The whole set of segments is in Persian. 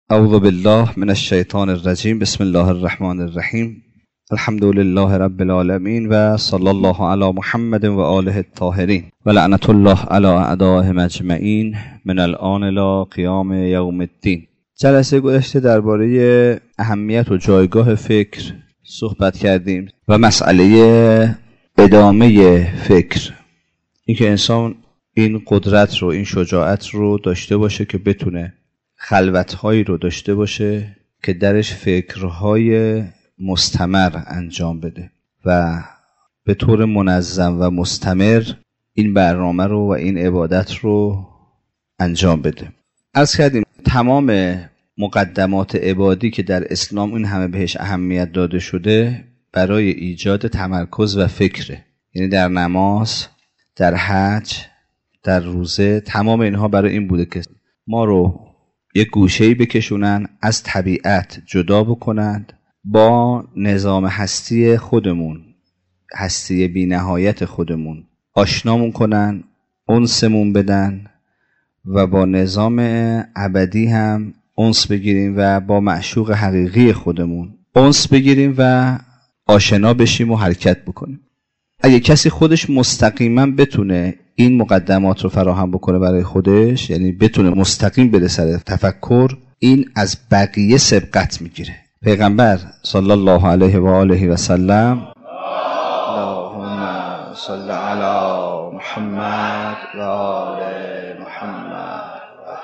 اعوذ بالله من الشیطان الرجیم. بسم الله الرحمن الرحیم. الحمد لله رب العالمین و صلی الله علی محمد و آله الطاهرین و لعنت الله علی اعدائهم اجمعین من الآن الی قیام یوم الدین. جلسه گذشته درباره اهمیت و جایگاه فکر صحبت کردیم و مسئله ادامه فکر، اینکه انسان این قدرت رو، این شجاعت رو داشته باشه که بتونه خلوت‌هایی رو داشته باشه که درش فکرهای مستمر انجام بده و به طور منظم و مستمر این برنامه رو و این عبادت رو انجام بده. عرض کردیم تمام مقدمات عبادی که در اسلام این همه بهش اهمیت داده شده برای ایجاد تمرکز و فکره، یعنی در نماز، در حج، در روزه، تمام اینها برای این بوده که ما رو یک گوشه‌ای بکشونن، از طبیعت جدا بکنند، با نظام هستی خودمون، هستی بی نهایت خودمون آشنامون کنن، انسمون بدن و با نظام ابدی هم انس بگیریم و با معشوق حقیقی خودمون انس بگیریم و آشنا بشیم و حرکت بکنیم. اگه کسی خودش مستقیما بتونه این مقدمات رو فراهم بکنه برای خودش، یعنی بتونه مستقیم بره سر تفکر، این از بقیه سبقت میگیره. پیغمبر صلی الله علیه و آله و سلم اللهم صل علی محمد و آل محمد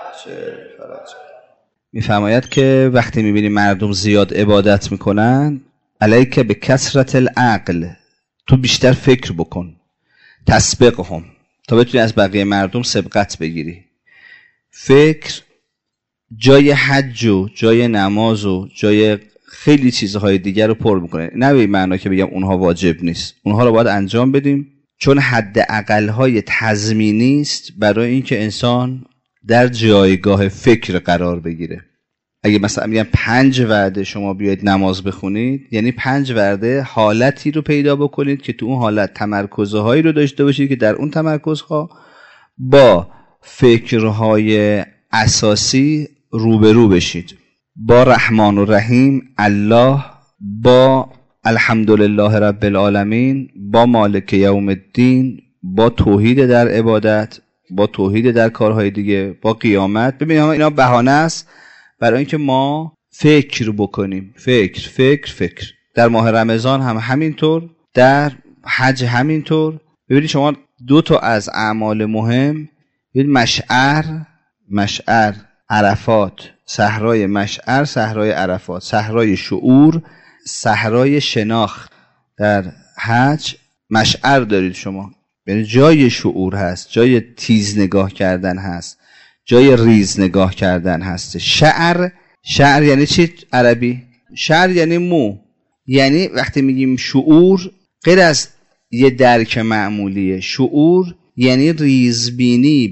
میفرماید که وقتی میبینی مردم زیاد عبادت میکنن، علیک به کثرت العقل، تو بیشتر فکر بکن، تسبقهم، تا بتونی از بقیه مردم سبقت بگیری. فکر جای حج و جای نماز و جای خیلی چیزهای دیگر رو پر میکنه. نه به معنی که بگم اونها واجب نیست، اونها رو باید انجام بدیم، چون حد اقلهای تضمینی است برای اینکه انسان در جایگاه فکر قرار بگیره. اگه مثلا میگم 5 وعده شما بیاید نماز بخونید، یعنی 5 وعده حالتی رو پیدا بکنید که تو اون حالت تمرکزهایی رو داشته باشید که در اون تمرکزها با فکرهای اساسی روبرو بشید، با رحمان و رحیم الله، با الحمدلله رب العالمین، با مالک یوم الدین، با توحید در عبادت، با توحید در کارهای دیگه، با قیامت. ببینید اینا بهانه است برای اینکه ما فکر بکنیم. فکر در ماه رمضان هم همینطور، در حج همینطور. ببینید شما 2 تا از اعمال مهم، ببینید مشعر عرفات، صحرای مشعر، صحرای عرفات، صحرای شعور، صحرای شناخت. در حج مشعر دارید شما، یعنی جای شعور هست، جای تیز نگاه کردن هست، جای ریز نگاه کردن هست. شعر یعنی چی عربی؟ شعر یعنی مو. یعنی وقتی میگیم شعور غیر از یه درک معمولیه. شعور یعنی ریزبینی،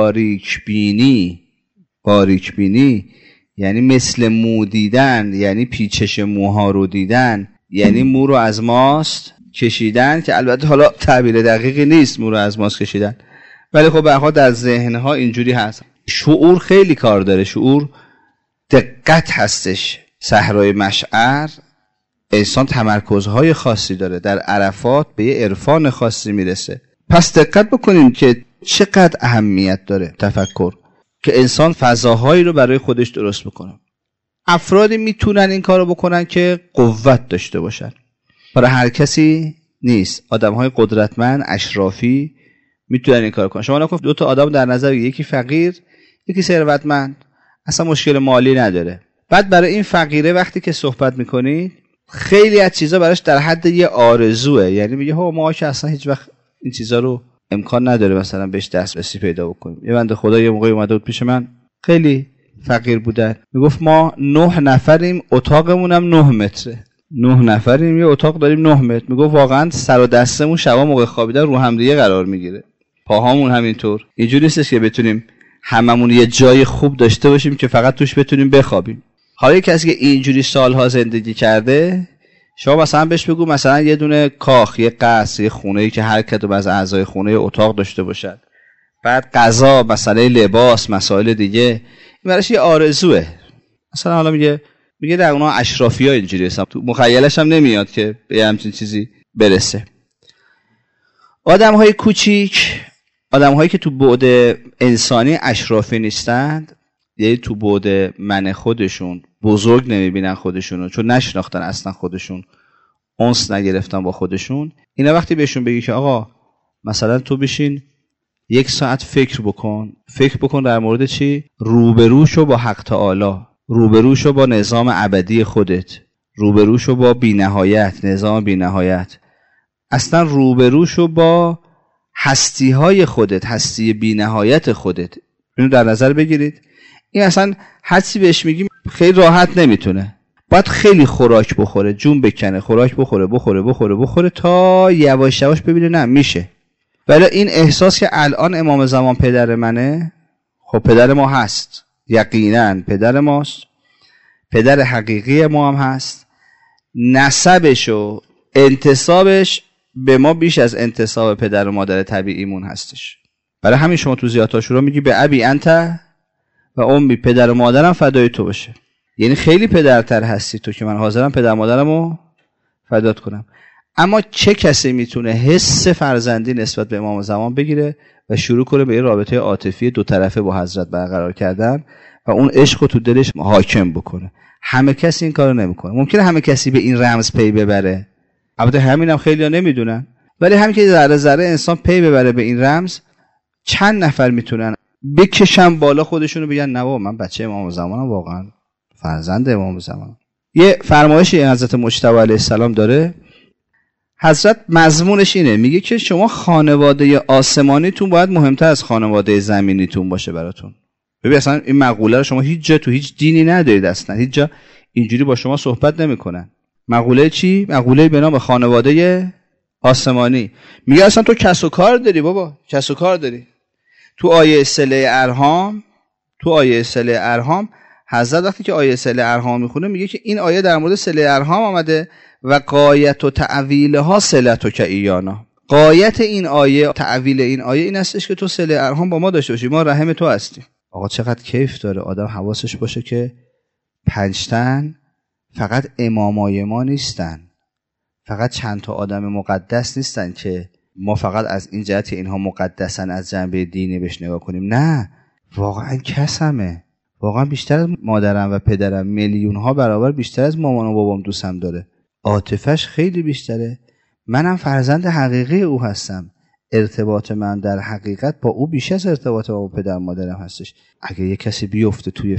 باریکبینی، یعنی مثل مو دیدن، یعنی پیچش موها رو دیدن، یعنی مو رو از ماست کشیدن، که البته حالا تعبیر دقیقی نیست مو رو از ماست کشیدن، ولی خب به هر حال در ذهنها اینجوری هست. شعور خیلی کار داره، شعور دقت هستش. صحرای مشعر انسان تمرکزهای خاصی داره، در عرفات به یه عرفان خاصی میرسه. پس دقت بکنیم که چقدر اهمیت داره تفکر، که انسان فضاهایی رو برای خودش درست بکنه. افرادی میتونن این کارو بکنن که قوت داشته باشن، برای هر کسی نیست. آدمهای قدرتمند، اشرافی میتونن این کار کنن. شما نکنید 2 تا آدم در نظر، یکی فقیر، یکی ثروتمند، اصلا مشکل مالی نداره. بعد برای این فقیره وقتی که صحبت میکنید، خیلی از چیزا براش در حد یه آرزوئه، یعنی میگه ما که اصلا هیچ وقت این چیزا رو امکان نداره مثلا بهش دسترسی پیدا بکنیم. یه بنده خدا یه موقعی اومده بود پیش من، خیلی فقیر بودن، میگفت ما 9 نفریم، اتاقمونم 9 متره، 9 نفریم، یه اتاق داریم 9 متر. میگفت واقعا سر و دستمون شبا موقع خوابیدن رو هم دیگه قرار میگیره، پاهامون همینطور. اینجوری نیستش که بتونیم هممون یه جای خوب داشته باشیم که فقط توش بتونیم بخوابیم. حالا کسی که اینجوری سالها زندگی کرده، شما مثلا بهش بگو مثلا یه دونه کاخ، یه قصر، یه خونه‌ای که هر کدوم از اعضای خونه اتاق داشته باشد، بعد غذا، مسئله لباس، مسائل دیگه، این براش یه آرزوئه. مثلا حالا میگه در اونها اشرافی‌ها اینجوری هستن، تو مخیلش هم نمیاد که به همچین چیزی برسه. آدم‌های کوچیک، آدم‌هایی که تو بعد انسانی اشرافی نیستند، یعنی تو بعد من خودشون بزرگ نمیبینن خودشونو، چون نشناختن اصلا خودشون، انس نگرفتن با خودشون، اینا وقتی بهشون بگی که آقا مثلا تو بشین 1 ساعت فکر بکن در مورد چی؟ روبروشو با حق تعالی، روبروشو با نظام ابدی خودت، روبروشو با بی‌نهایت، نظام بی‌نهایت، اصلا روبروشو با هستی‌های خودت، هستی بی‌نهایت خودت. اینو در نظر بگیرید. این اصلا هر چی بهش میگیم خیلی راحت نمیتونه، باید خیلی خوراک بخوره، جون بکنه، خوراک بخوره تا یواش یواش ببینه نه میشه. ولی این احساس که الان امام زمان پدر منه، خب پدر ما هست، یقینا پدر ماست، پدر حقیقی ما هم هست، نسبش و انتسابش به ما بیش از انتساب پدر و مادر طبیعیمون هستش. برای همین شما تو زیارت عاشورا میگی به ابی انت و امی، پدر و مادرم فدای تو باشه. یعنی خیلی پدرتر هستی تو که من حاضرم پدر مادرمو فدات کنم. اما چه کسی میتونه حس فرزندی نسبت به امام زمان بگیره و شروع کنه به یه رابطه عاطفی دو طرفه با حضرت برقرار کردن و اون عشق رو تو دلش حاکم بکنه؟ همه کسی این کارو نمیکنه. ممکنه همه کسی به این رمز پی ببره، البته همینم خیلی‌ها نمیدونن، ولی همین که ذره ذره انسان پی ببره به این رمز، چند نفر میتونن بکشن بالا خودشونو بگن نه بابا من بچه امام زمانم، واقعا فرزند امام زمانم. یه فرمایشی حضرت مجتبی علیه السلام داره، حضرت مضمونش اینه، میگه که شما خانواده آسمانیتون باید مهمتر از خانواده زمینیتون باشه براتون. ببین اصلا این مقوله رو شما هیچ جا تو هیچ دینی ندارید، اصلا هیچ جا اینجوری با شما صحبت نمیکنن. مقوله چی؟ مقوله به نام خانواده آسمانی. میگه اصلا تو کس و کار داری بابا، کس و کار داری. تو آیه صله ارحام حضرت وقتی که آیه صله ارحام میخونه میگه که این آیه در مورد صله ارحام آمده و غایت و تعویلها صلتک ایانا. غایت این آیه، تعویل این آیه این هستش که تو صله ارحام با ما داشته باشی، ما رحم تو هستیم. آقا چقدر کیف داره آدم حواسش باشه که 5 تن فقط امامای ما نیستن، فقط چند تا آدم مقدس نیستن که ما فقط از این جهت اینها مقدسن از جنبه دینی بهش نگاه کنیم. نه، واقعا کسمه، واقعا بیشتر از مادرم و پدرم، میلیون ها برابر بیشتر از مامان و بابام دوستم داره، عاطفش خیلی بیشتره. منم فرزند حقیقی او هستم، ارتباط من در حقیقت با او بیش از ارتباط با پدر مادرم هستش. اگه یک کسی بیفته توی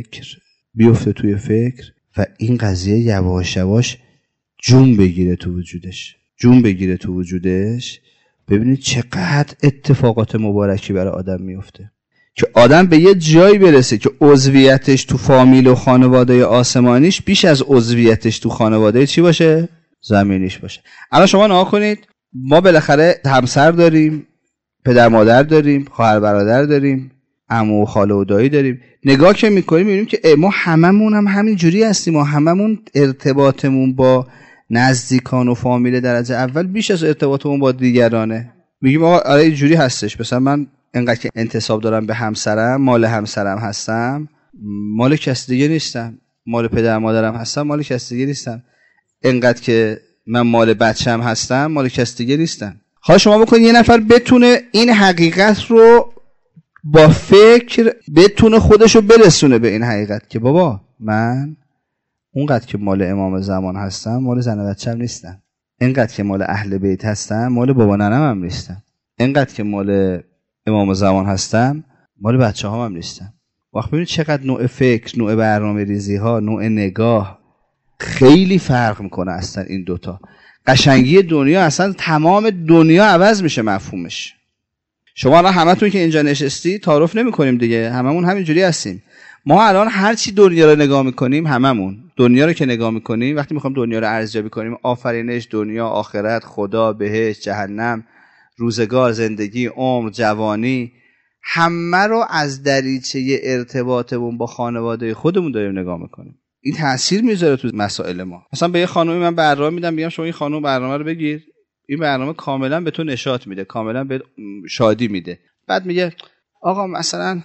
فکر و این قضیه یواش یواش جون بگیره تو وجودش، ببینید چقدر اتفاقات مبارکی برای آدم میفته که آدم به یه جایی برسه که عضویتش تو فامیل و خانواده آسمانیش بیش از عضویتش تو خانواده چی باشه؟ زمینیش باشه. الان شما نگاه کنید، ما بالاخره همسر داریم، پدر مادر داریم، خواهر برادر داریم، عمو و خاله و دایی داریم. نگاه که میکنیم میبینیم که ما هممون هم همین جوری هستیم، ما هممون ارتباطمون با نزدیکان و فامیل درجه اول بیش از ارتباطمون با دیگرانه. میگیم آقا آره اینجوری هستش، مثلا من اینقدر که انتساب دارم به همسرم، مال همسرم هستم، مال کسی دیگه نیستم، مال پدر مادرم هستم، مال کسی دیگه نیستم. اینقدر که من مال بچه‌م هستم، مال کسی دیگه نیستم. حالا شما بکنید یه نفر بتونه این حقیقت رو با فکر بتونه خودشو برسونه به این حقیقت که بابا من اونقدر که مال امام زمان هستم مال زن و بچه‌م نیستم، اینقدر که مال اهل بیت هستم مال بابا ننم هم نیستم، اینقدر که مال امام زمان هستم مال بچه‌هام هم نیستم. وقت ببینید چقدر نوع فکر، نوع برنامه‌ریزی ها، نوع نگاه خیلی فرق میکنه. اصلا این دوتا قشنگی دنیا، اصلا تمام دنیا عوض میشه مفهومش. شما الان همتون که اینجا نشستی تعارف نمی‌کنیم دیگه، هممون همینجوری هستیم. ما الان هر چی دنیا رو نگاه می‌کنیم، هممون دنیا رو که نگاه می‌کنیم، وقتی می‌خوایم دنیا رو ارزیابی کنیم، آفرینش، دنیا، آخرت، خدا، بهشت، جهنم، روزگار، زندگی، عمر، جوانی، همه رو از دریچه ارتباطمون با خانواده خودمون داریم نگاه می‌کنیم. این تأثیر میذاره تو مسائل ما. مثلا به یه خانومی من برنامه میدم، میگم شما این خانم برنامه رو بگیر، این برنامه کاملا به تو نشاط میده، کاملا به شادی میده. بعد میگه آقا مثلا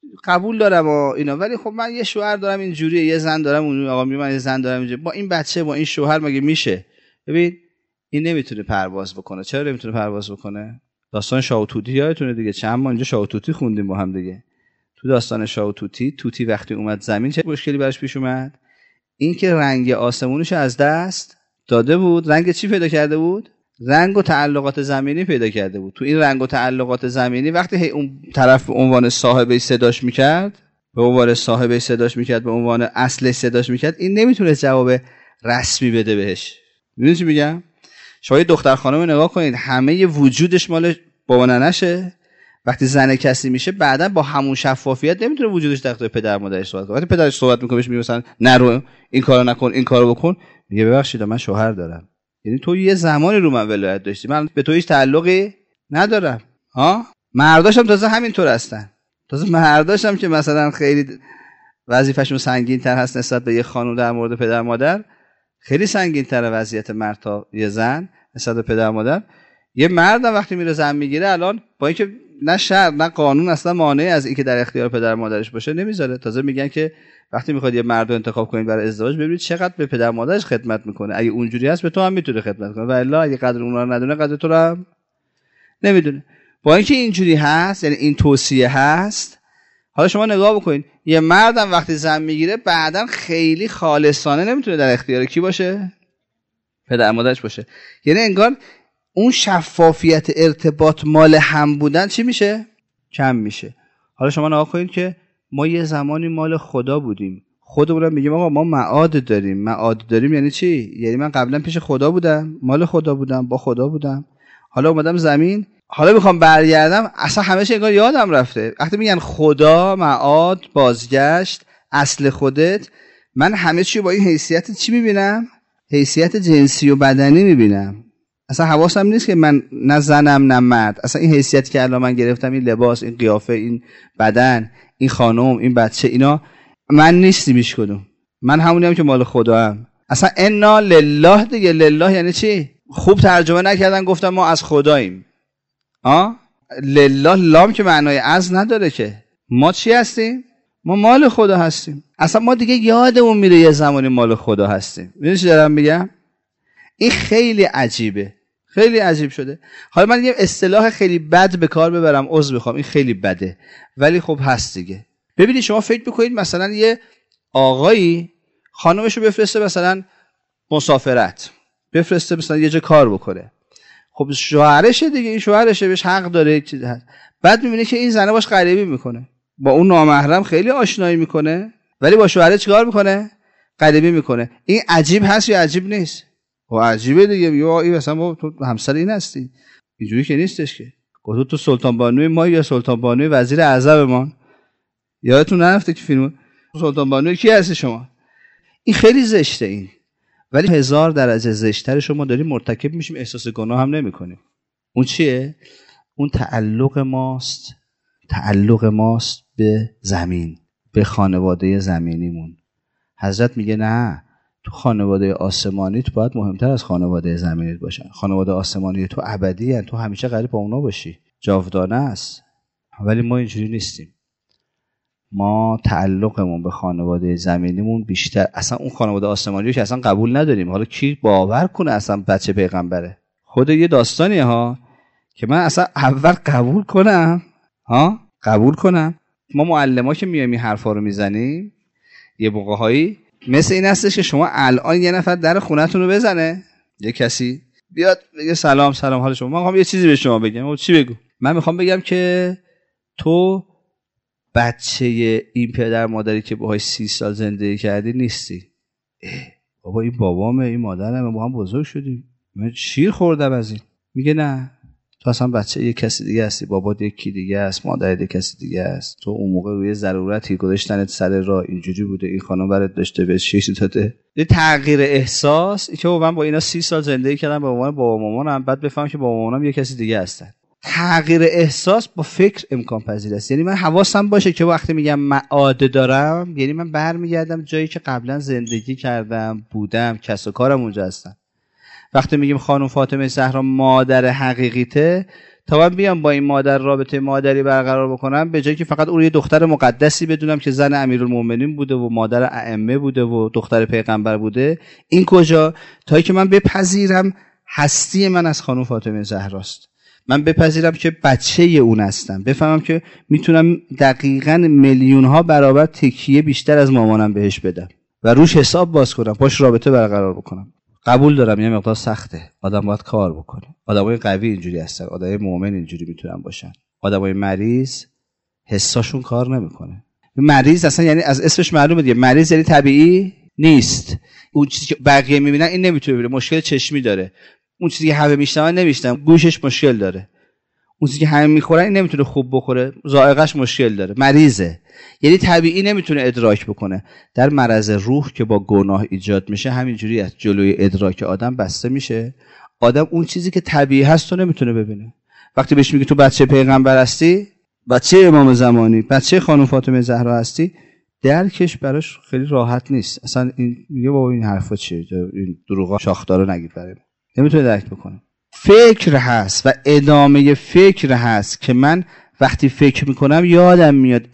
قبول دارم اینا، ولی خب من یه شوهر دارم اینجوریه، یه زن دارم اون آقا میگه من یه زن دارم اینجوری، با این بچه با این شوهر مگه میشه؟ ببین این نمیتونه پرواز بکنه. چرا نمیتونه پرواز بکنه؟ داستان شاه و توتی یادتونه دیگه، چند ما اینجا شاه و توتی خوندیم با هم دیگه. تو داستان شاه و توتی وقتی اومد زمین چه مشکلی براش پیش اومد؟ این که رنگ آسمونش از دست داده بود. رنگ چی پیدا کرده بود؟ رنگ و تعلقات زمینی پیدا کرده بود. تو این رنگ و تعلقات زمینی وقتی اون طرف به عنوان صاحبش صداش میکرد، به عنوان اصلش صداش میکرد، این نمیتونه جواب رسمی بده بهش. میدونی چی میگم؟ شما دختر خانم نگاه کنید، همه وجودش مال بابا ننشه. وقتی زن کسی میشه بعدا با همون شفافیت نمیتونه وجودش در اختیار پدر مادرش صحبت کنه. وقتی پدرش صحبت میکنه بهش میگه مثلا نرو این کارو نکن، این کارو بکن، میگه ببخشید من شوهر دارم. یعنی تو یه زمانی رو من ولایت داشتی، من به تو هیچ تعلقی ندارم. مرداشم تازه همینطور هستن. تازه مرداشم که مثلا خیلی وظیفه‌شون سنگین‌تر هست نسبت به یه خانم در مورد پدر مادر، خیلی سنگین‌تره وضعیت مرد تا یه زن نسبت به پدر مادر. یه مرد وقتی میره زن میگیره، الان با اینکه نه شرع نه قانون اصلا مانع از اینکه در اختیار پدر مادرش باشه نمیذاره. تازه میگن که وقتی میخواد یه مرد رو انتخاب کنید برای ازدواج، ببینید چقدر به پدر مادرش خدمت میکنه. اگه اونجوری هست به تو هم میتونه خدمت کنه، والا اگه قدر اونها رو ندونه قدر تو رو هم نمیدونه. با اینکه اینجوری هست، یعنی این توصیه هست. حالا شما نگاه بکنید، یه مردم وقتی زن میگیره بعداً خیلی خالصانه نمیتونه در اختیار کی باشه؟ پدر مادرش باشه. یعنی انگار اون شفافیت ارتباط مال هم بودن چی میشه؟ کم میشه. حالا شما نگاه کنید که ما یه زمانی مال خدا بودیم، خودمون میگیم آقا ما معاد داریم یعنی چی؟ یعنی من قبلا پیش خدا بودم، مال خدا بودم، با خدا بودم، حالا اومدم زمین، حالا میخوام برگردم، اصلا همه چی انگار یادم رفته. وقتی میگن خدا، معاد، بازگشت، اصل خودت، من همه چی با این حیثیت چی میبینم؟ حیثیت جنسی و بدنی میبینم. اصلا حواسم نیست که من نه زنم نه مرد. اصلا این حیثیتی که الان من گرفتم، این لباس، این قیافه، این بدن، این خانم، این بچه، اینا من نیستم هیچ کدوم. من همونیم که مال خدا هم. اصلا انا لله دیگه. لله یعنی چی؟ خوب ترجمه نکردن، گفتم ما از خداییم. لله لام که معنای از نداره که. ما چی هستیم؟ ما مال خدا هستیم. اصلا ما دیگه یادمون میره یه زمانی مال خدا هستیم. میدونی چی دارم میگم؟ این خیلی عجیبه، خیلی عجیب شده. حالا من یه اصطلاح خیلی بد به کار ببرم، عذر میخوام، این خیلی بده ولی خب هست دیگه. ببینید شما فکر بکنید مثلا یه آقایی خانمشو بفرسته مثلا مسافرت، بفرسته مثلا یه جا کار بکنه، خب شوهرشه دیگه، این شوهرشه، بهش حق داره. بعد میبینه که این زنه باش غریبی میکنه، با اون نامحرم خیلی آشنایی میکنه، ولی با شوهره چیکار میکنه؟ غریبی میکنه. این عجیب هست یا عجیب نیست؟ و عجیبه دیگه. یا این مثلا تو همسر این هستی، اینجوری که نیستش که. گفت تو سلطان بانوی ما یا سلطان بانوی وزیر اعظم ما؟ یادتون نرفته که فیلم سلطان بانوی کی هستی شما؟ این خیلی زشته این. ولی 1000 درجه زشتر شما داریم مرتکب میشیم، احساس گناه هم نمیکنیم. اون چیه؟ اون تعلق ماست به زمین، به خانواده زمینیمون. حضرت میگه نه، تو خانواده آسمانی تو باید مهمتر از خانواده زمینیت باشن. خانواده آسمانی تو ابدی هن، تو همیشه قریب با اونا باشی، جاودانه است. ولی ما اینجوری نیستیم. ما تعلقمون به خانواده زمینیمون بیشتر، اصلا اون خانواده آسمانی رو که اصلا قبول نداریم. حالا کی باور کنه اصلا بچه پیغمبره؟ خود یه داستانیه ها که من اصلا اول قبول کنم. ما معلم ها که میایم این حرفا رو میزنیم، یه موقع‌هایی مثل این هستش که شما الان یه نفر در خونتون رو بزنه، یه کسی بیاد بگه سلام حال شما، من میخوام یه چیزی به شما بگم. چی بگو؟ من میخوام بگم که تو بچه این پدر مادری که باهاش 30 سال زندگی کردی نیستی. بابا این بابامه، این مادرمه، با هم بزرگ شدیم، من شیر خوردم از این. میگه نه، تو اصلا بچه یک کسی دیگه هستی، بابات یکی دیگه است، مادرت یک کسی دیگه است. تو اون موقع روی ضرورتی گذاشتنت سر راه اینجوری بوده، این خانم برات داشته بهش شیش داده. یه تغییر احساس که من با اینا 30 سال زندگی کردم به عنوان بابا مامانم، بعد بفهمم که بابا مامانم یک کسی دیگه هستن. تغییر احساس با فکر امکان پذیر است. یعنی من حواسم باشه که وقتی میگم معاده دارم، یعنی من برمیگردم جایی که قبلا زندگی کردم، بودم، کسب و کارم اونجا هستن. وقتی میگیم خانم فاطمه زهرا مادر حقیقیته، تا من بیام با این مادر رابطه مادری برقرار بکنم، به جایی که فقط اون یه دختر مقدسی بدونم که زن امیرالمومنین بوده و مادر ائمه بوده و دختر پیغمبر بوده، این کجا؟ تا که من بپذیرم هستی من از خانم فاطمه زهراست، من بپذیرم که بچه اون هستم، بفهمم که میتونم دقیقاً میلیون ها برابر تکیه بیشتر از مامانم بهش بدم و روش حساب باز کنم، باش رابطه برقرار بکنم. قبول دارم یه مقدار سخته، آدم باید کار بکنه. آدمای قوی اینجوری هستن، آدمای مؤمن اینجوری میتونن باشن. آدمای مریض حساشون کار نمیکنه. مریض اصلا یعنی از اسمش معلومه دیگه، مریض یعنی طبیعی نیست. اون چیزی که بقیه میبینن این نمیتونه ببینه، مشکل چشمی داره. اون چیزی که همه میشنون نمیشنن، گوشش مشکل داره. اون چیزی که همه میخورن این نمیتونه خوب بخوره، ذائقه‌اش مشکل داره، مریضه. یعنی طبیعی نمیتونه ادراک بکنه. در مرض روح که با گناه ایجاد میشه همینجوری است، جلوی ادراک آدم بسته میشه، آدم اون چیزی که طبیعی هست رو نمیتونه ببینه. وقتی بهش میگی تو بچه پیغمبر هستی، بچه امام زمانی، بچه خانم فاطمه زهرا هستی، درکش براش خیلی راحت نیست. اصلا این میگه بابا این حرفا چیه، این دروغا شاخدارو نگید برای نمیتونه درک بکنه. فکر هست و ادامه فکر هست که من وقتی فکر میکنم یادم میاد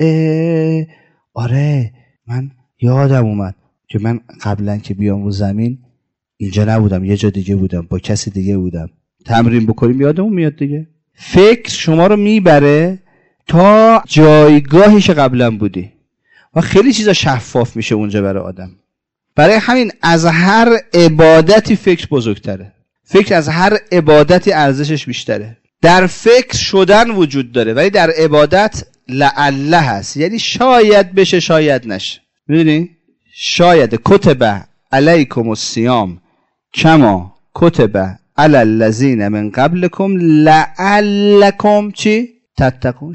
آره من یادم اومد که من قبلا که بیام رو زمین اینجا نبودم، یه جا دیگه بودم، با کسی دیگه بودم. تمرین بکنیم یادمون میاد دیگه. فکر شما رو میبره تا جایگاهی که قبلا بودی و خیلی چیزا شفاف میشه اونجا برای آدم. برای همین از هر عبادتی فکر بزرگتره، فکر از هر عبادتی ارزشش بیشتره. در فکر شدن وجود داره ولی در عبادت لعله هست، یعنی شاید بشه شاید نشه. میدونی؟ شاید کتب علیکم الصیام کما کتب علی الذین من قبلکم لعلکم چی؟ تتقون.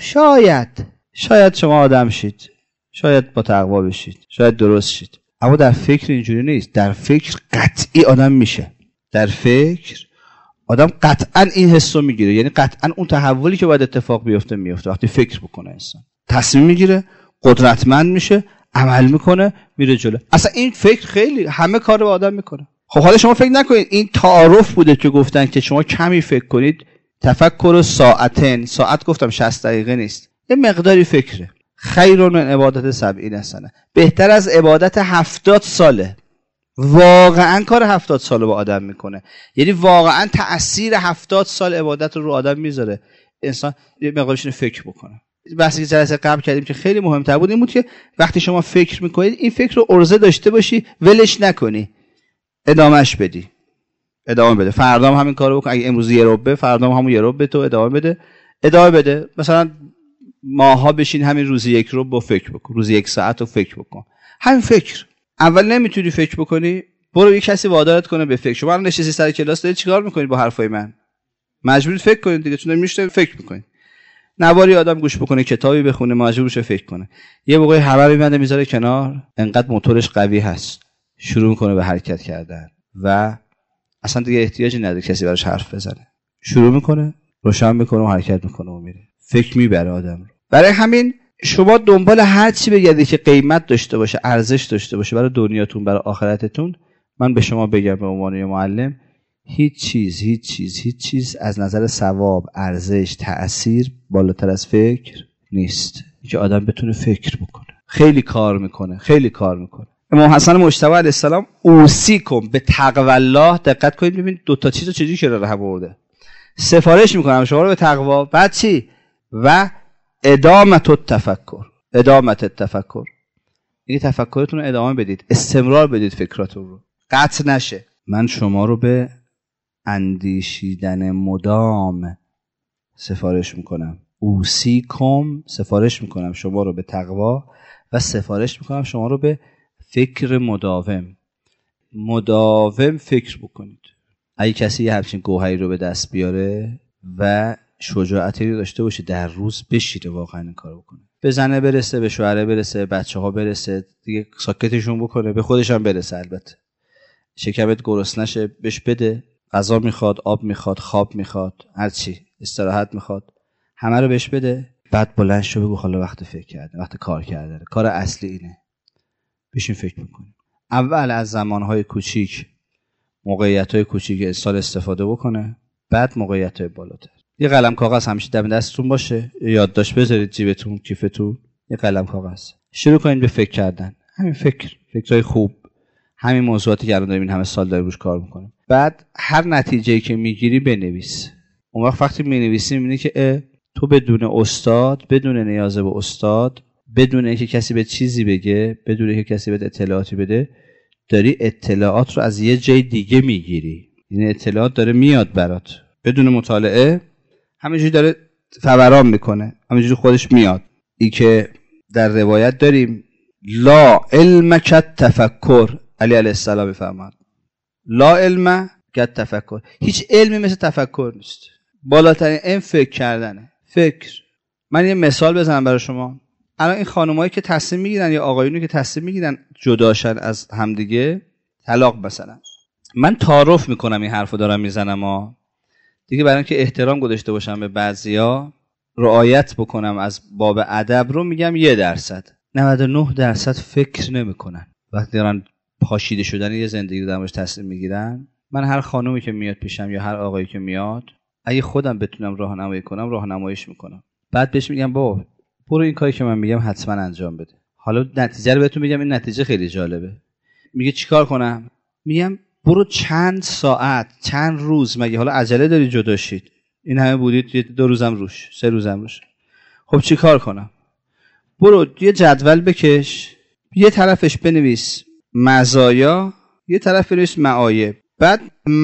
شاید شما آدم شید، شاید با تقوا بشید، شاید درست شید. اما در فکر اینجوری نیست. در فکر قطعی آدم میشه. در فکر آدم قطعا این حس رو میگیره، یعنی قطعا اون تحولی که باید اتفاق بیفته میفته. وقتی فکر بکنه انسان تصمیم میگیره، قدرتمند میشه، عمل میکنه، میره جلو. اصلا این فکر خیلی همه کار رو آدم میکنه. خب حالا شما فکر نکنید این تعارف بوده که گفتن که شما کمی فکر کنید، تفکر ساعتین، ساعت گفتم 60 دقیقه نیست، یه مقداری فکره. خیر من عبادت 70 سنه، بهتر از عبادت 70 ساله. واقعا کار 70 سال با آدم میکنه، یعنی واقعا تأثیر 70 سال عبادت رو آدم میذاره. انسان یه مقدارش فکر بکنه. بحثی که جلسه قبل کردیم که خیلی مهمتر بود این بود که وقتی شما فکر میکنید این فکر رو عرضه داشته باشی، ولش نکنی، ادامهش بدی، ادامه بده. فردا هم همین کارو بکن. اگه امروز یه ربع، فردا هم همون یه ربع تو ادامه بده. مثلا ماها بشین همین روزی یک ربع با فکر بکن، روزی 1 ساعت رو فکر بکن. همین فکر. اول نمیتونی فکر بکنی، برو یه کسی وادارت کنه به فکر. شما الان نشستی سر کلاس دارید چیکار میکنید با حرفای من؟ مجبورید فکر کنید دیگه، چون نمیشه فکر میکنید. نواری آدم گوش بکنه، کتابی بخونه، مجبور شه فکر کنه. یه موقعی همه میبنده میذاره کنار، انقدر موتورش قوی هست شروع میکنه به حرکت کردن و اصلا دیگه احتیاجی نداره کسی براش حرف بزنه. شروع میکنه، روشن میکنه و حرکت میکنه و میره. فکر میبره آدم رو. برای همین شما دنبال هر چی بگردید که قیمت داشته باشه، ارزش داشته باشه برای دنیاتون، برای آخرتتون، من به شما بگم به عنوان معلم، هیچ چیز از نظر ثواب، ارزش، تأثیر بالاتر از فکر نیست. که آدم بتونه فکر بکنه. خیلی کار میکنه. امام حسن مجتبی علیه السلام اوصیکم به تقوی الله، دقت کنید ببینید دو تا چیزو چجوری کنار هم آورده. سفارش میکنم شما رو به تقوا، بعد چی؟ و ادامت التفکر. یعنی تفکرتون رو ادامه بدید، استمرار بدید فکراتون رو، قطع نشه. من شما رو به اندیشیدن مدام سفارش میکنم. اوصیکم، سفارش میکنم شما رو به تقوا و سفارش میکنم شما رو به فکر مداوم فکر بکنید. اگه کسی یه همچین گوهری رو به دست بیاره و شجاعتی رو داشته باشه در روز بشیره واقعا این کارو بکنه، به زنه برسه، به شوهره برسه، بچه‌ها برسه، دیگه ساکتشون بکنه، به خودش هم برسه. البته شکمت گرسنه نشه، بهش بده، غذا میخواد، آب میخواد، خواب میخواد، هر چی، استراحت میخواد، همه رو بهش بده. بعد بلند شو بگو حالا وقت فکر کردن، وقت کار کردن. کار اصلی اینه. بشین فکر بکنیم. اول از زمانهای کوچیک، موقعیت‌های کوچیک انسان استفاده بکنه، بعد موقعیت‌های بالاتر. یه قلم کاغذ همیشه دم دستتون باشه، یادداشت بذارید جیبتون، کیفتون، یه قلم کاغذ. شروع کنید به فکر کردن. همین فکرای خوب، همین موضوعاتی که الان داریم این همه سال داریم روش کار میکنیم. بعد هر نتیجه‌ای که میگیری بنویس. اون وقتی می‌نویسی می‌بینی که تو بدون استاد، بدون نیاز به استاد، بدون اینکه کسی به چیزی بگه، بدون اینکه کسی به اطلاعاتی بده، داری اطلاعات رو از یه جای دیگه میگیری. این اطلاعات داره میاد برات بدون مطالعه، همینجوری داره فوران میکنه، همینجوری خودش میاد. این که در روایت داریم لا علم کالتفکر، علی علیه السلام فرمود لا علم کالتفکر، هیچ علمی مثل تفکر نیست. بالاترین علم فکر کردنه. فکر. من یه مثال بزنم برای شما. الان این خانمایی که تصمیم میگیرن یا آقایونی که تصمیم میگیرن جداشن از همدیگه، طلاق مثلا، من تعارف میکنم این حرفو دارم میزنم دیگه، برای اینکه احترام گذاشته باشم به بعضیا، رعایت بکنم از باب ادب رو میگم 1%. 99% فکر نمیکنن وقتی دارن پاشیده شدن یه زندگی رو در موردش تصمیم میگیرن. من هر خانومی که میاد پیشم یا هر آقایی که میاد، اگه خودم بتونم راهنمایی کنم راهنماییش میکنم. بعد بهش میگم بابا برو این کاری که من میگم حتما انجام بده. حالا نتیجه رو بهتون میگم، این نتیجه خیلی جالبه. میگه چیکار کنم؟ میگم برو چند ساعت، چند روز، مگه حالا عجله داری جدا شید؟ این همه بودید 2 روزم روش، 3 روزم روش. خب چیکار کنم؟ برو یه جدول بکش، یه طرفش بنویس مزایا، یه طرف بنویس معایب. بعد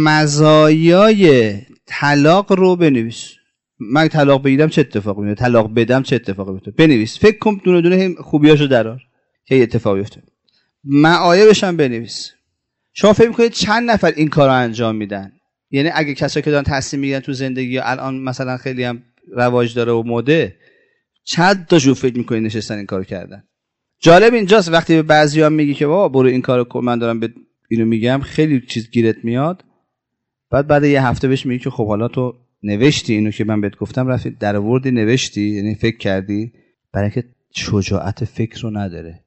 مزایای طلاق رو بنویس. من طلاق بگیرم چه اتفاقی میفته، طلاق بدم چه اتفاقی میفته. بنویس، فکر کن، دونه دونه خوبیاشو درار که اتفاقی میفته. معایبش هم بنویس. شما فکر می‌کنید چند نفر این کارو انجام میدن؟ یعنی اگه کسایی که دارن تصمیم میگیرن تو زندگی الان مثلا خیلی هم رواج داره و مده، چند تاشون فکر می‌کنید نشستن این کارو کردن؟ جالب اینجاست وقتی به بعضیا میگی که بابا برو این کارو کن، من دارم به اینو میگم، خیلی چیز گیرت میاد. بعد یه هفته بهش میگی که خب حالا تو نوشتی اینو که من بهت گفتم، رفتی در آوردی نوشتی، یعنی فکر کردی، برای اینکه شجاعت فکر رو نداره.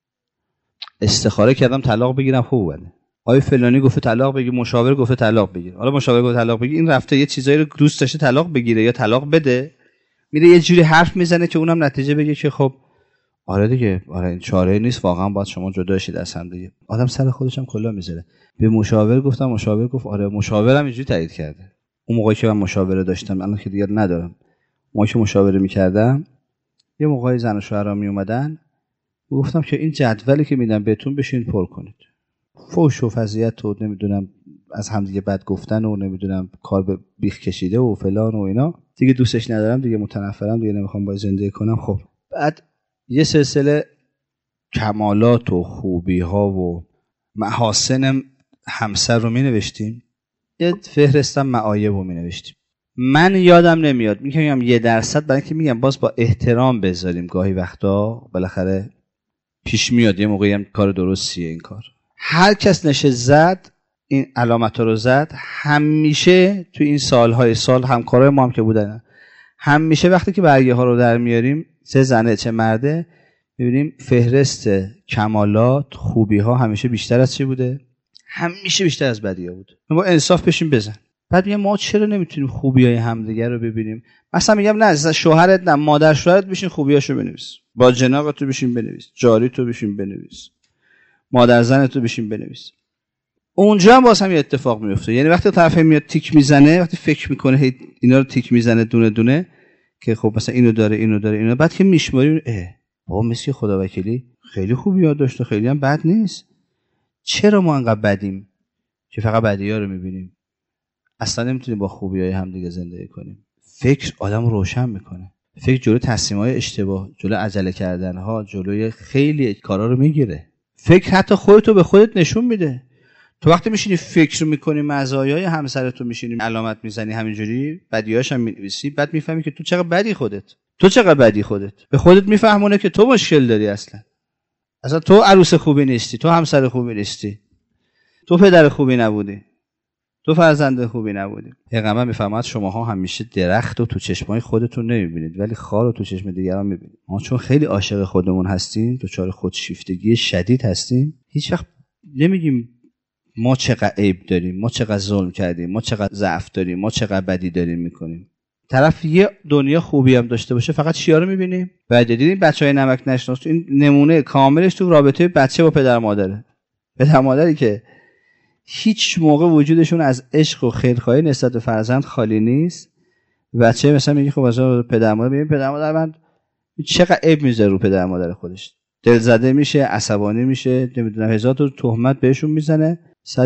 استخاره کردم طلاق بگیرم، خوب بده. آقای فلانی گفته طلاق بگیر، مشاور گفته طلاق بگیر. حالا مشاور گفته طلاق بگیر، این رفته یه چیزایی رو دوست داشته طلاق بگیره یا طلاق بده، میره یه جوری حرف میزنه که اونم نتیجه بگه که خب آره دیگه، آره این چاره نیست، واقعا باید شما جدا شید از هم دیگه. آدم سر خودش هم کلا میذاره. به مشاور گفتم، مشاور گفت آره، مشاورم اینجوری تایید کرده. اون موقعی که من مشاوره داشتم، الان که دیگه ندارم، موقعی که مشاوره میکردم، یه موقعی زن و شوهرها می اومدن، گفتم که این جدولی که میدم بهتون بشین پر کنید. فوش و فضیحت و نمیدونم از هم دیگه بد گفتن و نمیدونم کار به بیخ کشیده و فلان و اینا، دیگه دوستش ندارم، دیگه متنفرم، دیگه نمیخوام باهاش زندگی کنم. خب بعد یه سلسله کمالات و خوبی ها و محاسن همسر رو می نوشتیم، یه فهرستم معایب رو می نوشتیم. من یادم نمیاد، میگم 1%، برای اینکه میگم باز با احترام بذاریم، گاهی وقتا بالاخره پیش میاد یه موقعی هم کار درستیه این کار. هر کس نشه زد این علامت رو زد، همیشه تو این سالهای سال همکارای ما هم که بودن، همیشه وقتی که برگه ها رو در میاریم، چه زنه چه مرده، میبینیم فهرست کمالات خوبی ها همیشه بیشتر از چی بوده؟ همیشه بیشتر از بدی ها بوده. ما انصاف بشیم بزن. بعد میگم ما چرا نمیتونیم خوبی های همدیگه رو ببینیم؟ مثلا میگم نه، شوهرت نه، مادر شوهرت بشین خوبیاشو بنویس، با جناق تو بشین بنویس، جاری تو بشین بنویس، مادر زن تو بشین بنویس. اونجا هم واسه هم یه اتفاق میفته. یعنی وقتی طرف میاد تیک میزنه، وقتی فکر میکنه اینا رو تیک میزنه دونه دونه که خب مثلا اینو داره اینو داره اینو، بعد که میشماری بابا مثل خدا وکیلی خیلی خوب یاد داشته، خیلی هم بد نیست. چرا ما انقدر بدیم که فقط بدی‌ها رو میبینیم؟ اصلا نمیتونیم با خوبی‌های هم دیگه زندگی کنیم. فکر آدم روشن میکنه. فکر جلوی تصمیم‌های اشتباه، جلوی عجله کردن‌ها، جلوی خیلی کارا رو میگیره. فکر حتی خودتو به خودت نشون میده. تو وقتی میشینی فکر میکنی مزایای همسرتو میشینی علامت میزنی، همینجوری بدیاش هم می‌نویسی، بعد میفهمی که تو چقدر بدی خودت. تو چقدر بدی خودت. به خودت میفهمونه که تو مشکل داری اصلا تو عروس خوبی نیستی، تو همسر خوبی نیستی، تو پدر خوبی نبودی، تو فرزند خوبی نبودی. پیغمبر میفرماد شماها همیشه درخت رو تو چشمای خودتون نمیبینید ولی خار رو تو چشم دیگران میبینید. ما چون خیلی عاشق خودمون هستیم، دچار خودشیفتگی شدید هستیم، هیچ وقت نمیگیم ما چقدر عیب داریم، ما چقدر ظلم کردیم، ما چقدر ضعف داریم، ما چقدر بدی داریم میکنیم. طرف یه دنیا خوبی هم داشته باشه فقط چیا رو می‌بینیم؟ بعد دیدین بچهای نمک نشناس این نمونه کاملش تو رابطه بچه با پدر مادره. پدر مادری که هیچ موقع وجودشون از عشق و خیرخواهی نسبت به فرزند خالی نیست. بچه مثلا میگه خب مثلا پدر مادر ببین پدر مادر من چقدر عیب میذاره رو پدر مادر خودش، دلزده میشه، عصبانی میشه، نمیدونم هزار تا تهمت بهشون میزنه.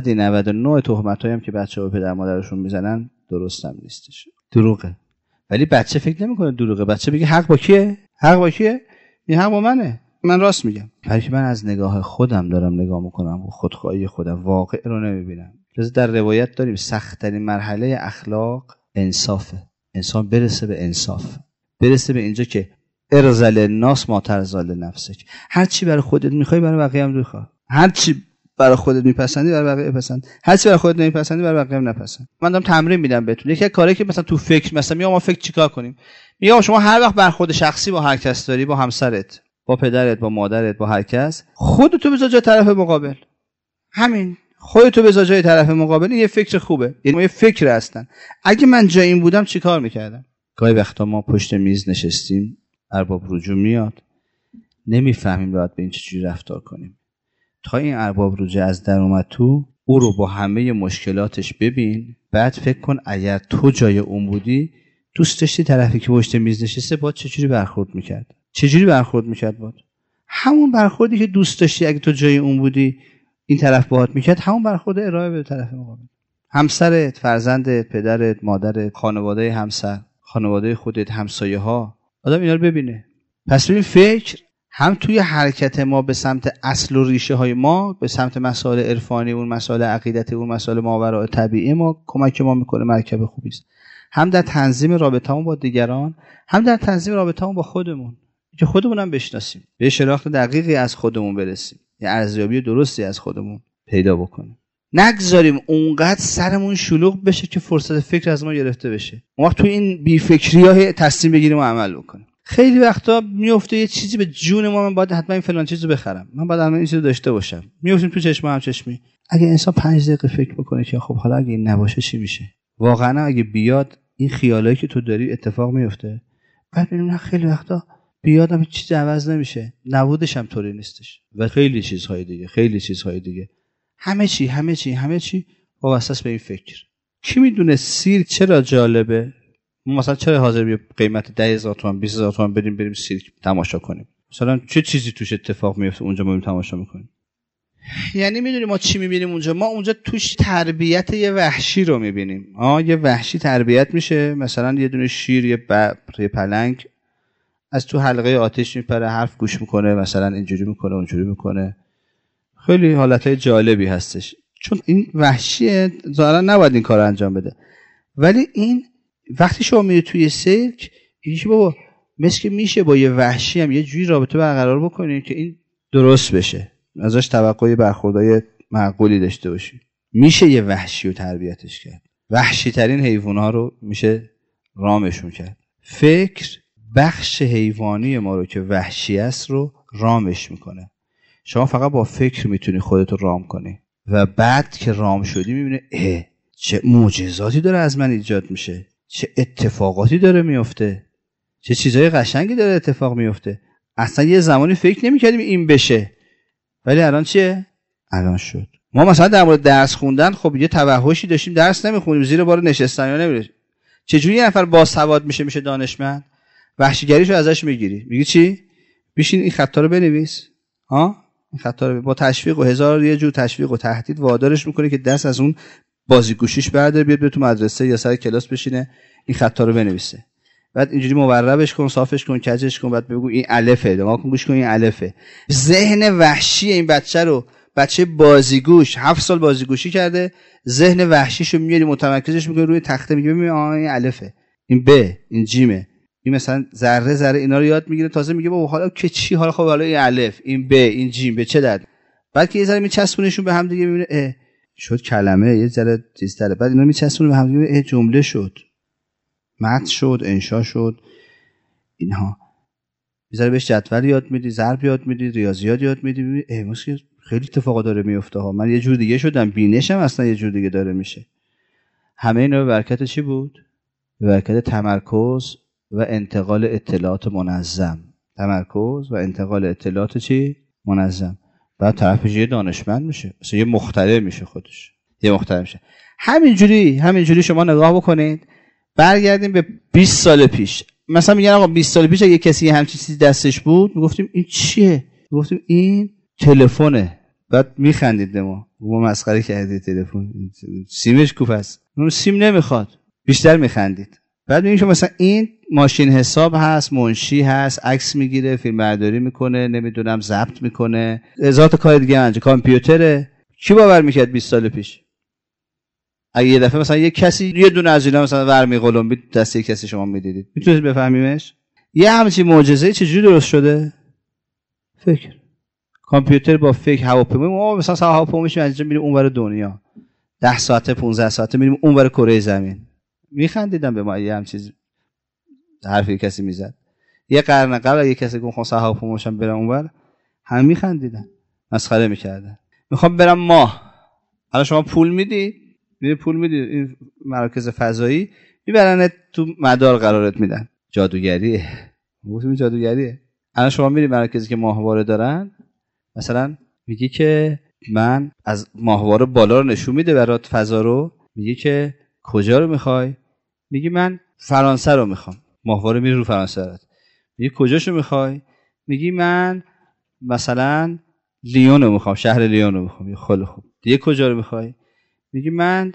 199 تهمتایی هم که بچه‌ها به پدر مادرشون میزنن درست هم نیستش، دروغه. ولی بچه فکر نمیکنه دروغه، بچه میگه حق با کیه؟ حق با کیه؟ این حق با منه، من راست میگم. ولی من از نگاه خودم دارم نگاه میکنم و خودخواهی خودم، واقع رو نمیبینم. لذا در روایت داریم سخت‌ترین مرحله اخلاق انصافه. انسان برسه به انصاف، برسه به اینجا که ارزل الناس ما ترزل نفسک. هر چی برای خودت میخوای برای بقیه هم بخواه، هر چی برای خودت میپسندی برای بقیه بپسند، هر چی برای خودت نمیپسندی برای بقیه هم نپسند. من دارم تمرین میدم بهتون. یکی از کارهایی که مثلا تو فکر مثلا میگم ما فکر چیکار کنیم، میگم شما هر وقت برخورد شخصی با هر کس داری، با همسرت، با پدرت، با مادرت، با هر کس، خودتو بذار جای طرف مقابل. همین خودتو بذار جای طرف مقابل. این یه فکر خوبه، یعنی یه فکر هستن. اگه من جای این بودم چیکار میکردم؟ گاهی وقتا ما پشت میز نشستیم، ارباب رجوع میاد، نمیفهمیم باید به این چجوری رفتار کنیم. تا این ارباب رجوع از در اومد تو، او رو با همه مشکلاتش ببین، بعد فکر کن اگر تو جای اون بودی دوست داشتی طرفی که پشت میز نشسته باید چجوری برخورد میکرد؟ چجوری برخورد میکرد؟ باید همون برخوردی که دوست داشتی اگه تو جای اون بودی این طرف باهات میکرد، همون برخورد ارائه به طرف مقابل. همسرت، فرزندت، پدرت، مادرت، خانواده همسر، خانواده خودت، همسایه ها، آدم اینا رو ببینه. پس ببین فکر هم توی حرکت ما به سمت اصل و ریشه های ما، به سمت مسائل عرفانی، اون مسائل عقیدتی، اون مسائل ماوراء طبیعی ما کمک ما میکنه، مرکب خوبی است. هم در تنظیم رابطه‌مون با دیگران، هم در تنظیم رابطه‌مون با خودمون، که خودمون هم بشناسیم، به شناخت دقیقی از خودمون برسیم، یه ارزیابی درستی از خودمون پیدا بکنیم. نگذاریم اونقدر سرمون شلوغ بشه که فرصت فکر از ما گرفته بشه. اون وقت تو این بی‌فکری‌ها تصمیم بگیریم و عمل بکنیم. خیلی وقتا میفته یه چیزی به جون ما، من باید حتما این فلان چیزو بخرم، من باید حتما این چیزو داشته باشم. میافتیم تو چشم هم چشمی. اگه انسان 5 دقیقه فکر بکنه که خب حالا اگه این نباشه چی میشه؟ واقعا اگه بیاد این خیالایی که تو داری اتفاق میفته. بعد ببینیم خیلی وقتا بیاد هم چیزی عوض نمیشه، نبودش هم طوری نیستش. و خیلی چیزهای دیگه همه چی وابسته به این فکر. کی میدونه سیرک چرا جالبه؟ مثلا چرا حاضر به قیمت 10,000 تومان 20,000 تومان بریم سیرک تماشا کنیم؟ مثلا چه چیزی توش اتفاق میفته اونجا ما میریم تماشا میکنیم؟ یعنی میدونیم ما چی میبینیم اونجا؟ ما اونجا توش تربیت یه وحشی رو میبینیم. یه وحشی تربیت میشه، مثلا یه دونه شیر، یه ببر، یه پلنگ از تو حلقه آتش میپره، حرف گوش میکنه، مثلا اینجوری میکنه اونجوری میکنه. خیلی حالتهای جالبی هستش، چون این وحشیه، ظاهرا نباید این کار رو انجام بده. ولی این وقتی شما میری توی سیرک، یکی بابا مثل که میشه با یه وحشی هم یه جوری رابطه برقرار بکنید که این درست بشه، ازش توقع برخوردای معقولی داشته باشی. میشه یه وحشی رو تربیتش کرد. وحشی ترین حیوانات رو میشه رامشون کرد. فکر بخش حیوانی ما رو که وحشی است رو رامش میکنه. شما فقط با فکر میتونی خودت رو رام کنی و بعد که رام شدی میبینی چه معجزاتی داره از من ایجاد میشه، چه اتفاقاتی داره میفته، چه چیزای قشنگی داره اتفاق میفته. اصلا یه زمانی فکر نمیکردیم این بشه، ولی الان چیه؟ الان شد. ما مثلا در مورد درس خوندن خب یه توحشی داشتیم، درس نمیخونیم، زیر بار نشستن یا نمیره. چجوری یه نفر باسواد میشه دانشمند؟ وحشیگریشو ازش میگیری، میگی چی؟ بشین این خطا رو بنویس، این خطا رو با تشویق و هزار یه جور تشویق و تهدید وادارش میکنه که دست از اون بازیگوشیش برداره، بیاد تو مدرسه یا سر کلاس بشینه این خطا رو بنویسه. بعد اینجوری موربش کن، صافش کن، کجش کن، بعد بگو این الفه، نگاه کن گوش کن این الفه. ذهن وحشی این بچه بازیگوش 7 سال بازیگوشی کرده، ذهن وحشیشو میاری متمرکزش میکنه روی تخته، میگه ببین این الفه، این ب، این جیمه، این مثلا ذره اینا رو یاد میگیره، تازه میگه بابا حالا که چی، حالا خب حالا این الف، این ب، این جیم به چه درد؟ بعد که یه ذره میچسبونشون به هم دیگه، میبینه شد کلمه یه ذره چیزتره، بعد اینا میچسبونه به هم دیگه، جمله شد، متن شد، انشا شد. اینها میذاره بهش جدول یاد میدی، ضرب یاد میدی، ریاضیات یاد میدی، میبینی مثلا خیلی اتفاقا داره میفته ها، من یه جور دیگه شدم، بینشم اصلا یه جور دیگه داره میشه. همه اینا به برکت چی بود؟ به برکت تمرکز و انتقال اطلاعات منظم. تمرکز و انتقال اطلاعات چی؟ منظم. بعد طرفش یه دانشمند میشه، مثلا یه مخترع میشه، خودش یه مخترع میشه. همینجوری شما نگاه بکنید، برگردیم به 20 سال پیش. مثلا میگن آقا 20 سال پیش اگه کسی همچین چیزی دستش بود میگفتیم این چیه؟ میگفتیم این تلفنه. بعد میخندید ما مسخره کردی تلفن، سیمش کوف است، اون سیم نمیخواد، بیشتر میخندید. بعد میگیم مثلا این ماشین حساب هست، منشی هست، عکس میگیره، فیلم برداری میکنه، نمیدونم ضبط میکنه، هزار تا کار دیگه انجام، کامپیوتره. کی باور میکرد 20 سال پیش اگه یه دفعه مثلا یه کسی یه دونه از اینا مثلا ور میقلم دست یک کسی شما میدیدید، میتونید بفهمیمش؟ یه همچین معجزه چجوری درست شده؟ فکر. کامپیوتر با فکر. هواپیما ما مثلا هواپیما میشیم از اینجا میریم اونور دنیا، 10 ساعته 15 ساعته میریم اونور کره زمین. میخندیدن به ما یه هم چیز حرفی کسی میزد. یه قرن قبل یه کسی گفت خواستم هواپیماشم برم اونور، همه میخندیدن، مسخره میکردن. میخوام برم ماه. حالا شما پول میدی این مراکز فضایی میبرنت تو مدار قرارت میدن. جادوگریه. گفتم جادوگریه. الان شما میری مراکزی که ماهواره دارن، مثلا میگی که من از ماهواره بالا رو نشون میده برات فضا رو، میگی که کجا رو میخوای؟ میگی من فرانسه رو میخوام. ماهواره میره رو فرانسه رات. میگی کجاشو میخوای؟ میگی من مثلا لیون رو میخوام، شهر لیون رو میخوام. خیلی خوب. دیگه کجا رو میخوای؟ میگی من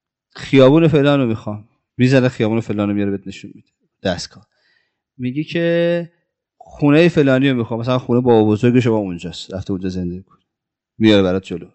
خیابون فلان رو میخوام. میزنه خیابون فلان رو میاره بهت نشون میده دستگاه. میگی که خونه فلانی رو میخوام، مثلا خونه بابا بزرگ شما اونجاست، رفته اونجا زندگی کنه، میاره برات جلو.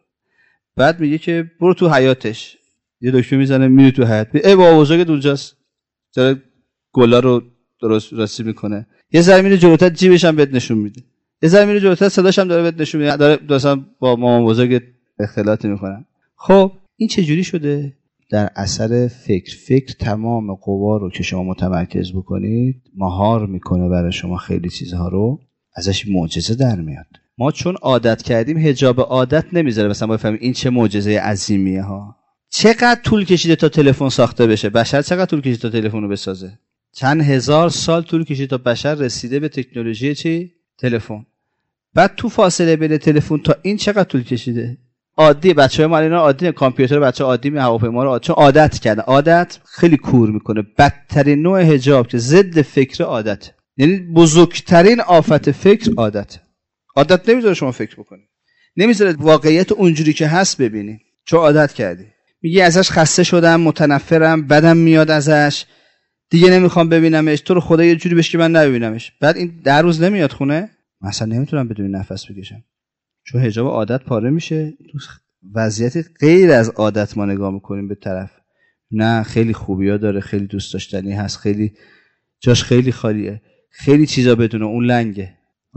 بعد میگه که برو تو حیاتش، یه دکمه میزنه میره تو حیات، ای بابا بزرگت اونجاست، داره گلا رو درست راستی میکنه. یه ذره میره جلوتر جیبش هم بهت نشون میده، یه ذره میره جلوتر صداش هم داره بهت نشون میده، داره مثلا با مامان بزرگت اختلاط میکنن. خب این چه جوری شده؟ در اثر فکر تمام قوا رو که شما متمرکز بکنید مهار میکنه برای شما، خیلی چیزها رو ازش معجزه در میاد. ما چون عادت کردیم حجاب عادت نمیذاره مثلا بفهمیم این چه معجزه عظیمیه ها. چقدر طول کشیده تا تلفن ساخته بشه؟ بشر چقدر طول کشیده تا تلفن رو بسازه؟ چند هزار سال طول کشیده تا بشر رسیده به تکنولوژی چی؟ تلفن. بعد تو فاصله بین تلفن تا این چقدر طول کشیده؟ عادی بچه‌های ما اینا عادی، کامپیوتر بچه عادی، هواپیما رو چون عادت کردن. عادت خیلی کور میکنه. بدترین نوع حجاب که ضد فکر عادت، یعنی بزرگترین آفت فکر عادت نمیذاره شما فکر بکنی، نمیذاره واقعیت اونجوری که هست ببینی، چون عادت کردی. میگی ازش خسته شدم، متنفرم، بدم میاد ازش، دیگه نمیخوام ببینمش، تو رو خدا یه جوری بش که من نبینمش. بعد این 10 روز نمیاد خونه، مثلا نمیتونم بدون نفس بکشم، چون حجاب عادت پاره میشه. تو وضعیت غیر از عادت ما نگاه میکنیم به طرف، نه خیلی خوبیا داره، خیلی دوست داشتنی هست، خیلی جاش خیلی خالیه، خیلی چیزا بدون اون لنگه،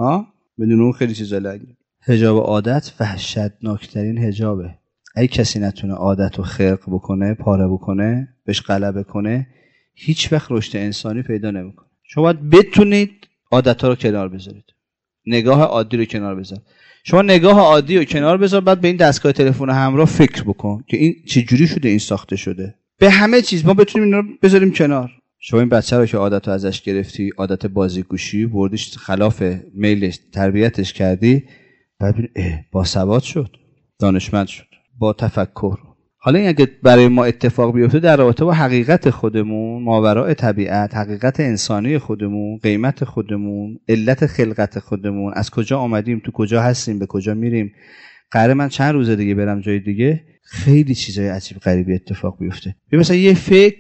بدون اون خیلی چیزا لنگه. حجاب عادت وحشتناکترین حجابه. اگه کسی نتونه عادت رو خرق بکنه، پاره بکنه، بهش غلبه کنه، هیچ وقت رشد انسانی پیدا نمیکنه. شما باید بتونید عادت‌ها رو کنار بذارید، نگاه عادی رو کنار بذار. شما نگاه عادی رو کنار بذار، بعد به این دستگاه تلفن همراه فکر بکن که این چه جوری شده، این ساخته شده. به همه چیز ما بتونیم اینا رو بذاریم کنار. شما این بچه رو که عادت رو ازش گرفتی، عادت بازیگوشی، بردیش خلاف میلش، تربیتش کردی، بعد با سواد شد، دانشمند شد، با تفکر. حالا این اگه برای ما اتفاق بیفته در رابطه با حقیقت خودمون، ماوراء طبیعت، حقیقت انسانی خودمون، قیمت خودمون، علت خلقت خودمون، از کجا آمدیم، تو کجا هستیم، به کجا میریم، قراره من چند روز دیگه برم جای دیگه، خیلی چیزای عجیب غریبی اتفاق بیفته. مثلا یه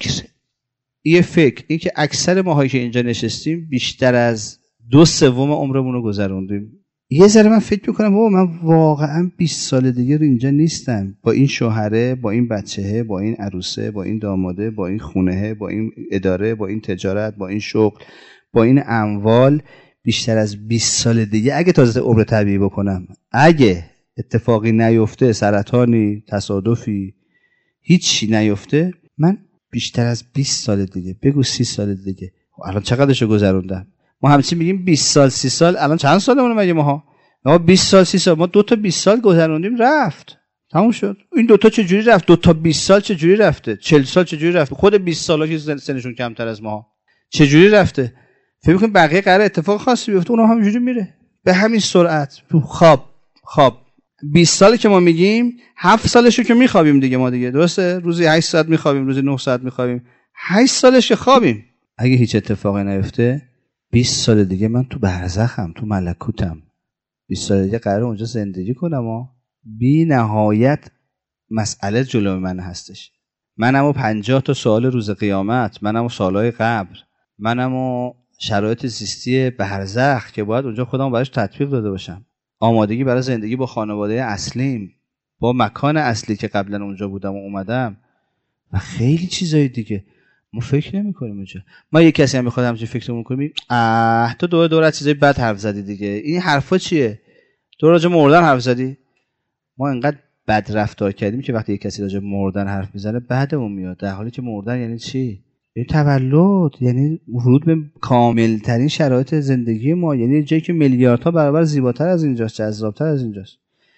فکر این که اکثر ماهایی که اینجا نشستیم بیشتر از 2/3 عمرمون رو گذروندیم. یه ذره من فکر میکنم بابا من واقعا 20 سال دیگه رو اینجا نیستم، با این شوهره، با این بچهه، با این عروسه، با این داماده، با این خونهه، با این اداره، با این تجارت، با این شغل، با این اموال، بیشتر از 20 سال دیگه اگه تازه عمر طبیعی بکنم، اگه اتفاقی نیفته، سرطانی، تصادفی، هیچی نیفته، من بیشتر از 20 سال دیگه، بگو 30 سال دیگه، الان چقدرشو گذروندم؟ ما همچین میگیم 20 سال 30 سال، الان چند سالمونه مگه ما 20 سال 30 سال، ما 2 تا 20 سال گذروندیم رفت تموم شد. این دوتا چجوری رفت؟ دوتا 20 سال چجوری رفته؟ 40 سال چجوری رفته؟ خود 20 سالا که سنشون کمتر از ما چجوری رفته؟ فکر می‌کنید بقیه قرار اتفاق خاصی بیفته؟ اونها همینجوری میره به همین سرعت. خواب 20 سالی که ما میگیم 7 سالشو که میخوابیم دیگه ما دیگه، درسته؟ روزی 8 ساعت میخوابیم، روزی 9 ساعت میخوابیم، 8 سالش که خوابیم. اگه هیچ اتفاقی نیفته 20 سال دیگه من تو برزخم، تو ملکوتم. 20 سال دیگه قراره اونجا زندگی کنم و بی نهایت مسئله جلوی من هستش. منم و 50 تا سوال روز قیامت، منم و سوالای قبر، منم و شرایط زیستی برزخ که باید اونجا خودم براش تطبیق داده باشم. آمادگی برای زندگی با خانواده اصلیم، با مکان اصلی که قبلا اونجا بودم و اومدم و خیلی چیزای دیگه. ما فکر نمی‌کنیم اونجا. ما یک کسی هم بخواد همچین فکرمون کنیم، تو دور از چیزای بد حرف زدی دیگه. این حرفا چیه؟ تو راجع مردن حرف زدی؟ ما انقدر بد رفتار کردیم که وقتی یک کسی راجع مردن حرف میزنه بعدمون میاد، در حالی که مردن یعنی چی؟ یعنی تولد، یعنی ورود به کاملترین شرایط زندگی ما، یعنی جایی که میلیاردها برابر زیباتر از اینجاست، جذابتر از اینجاست.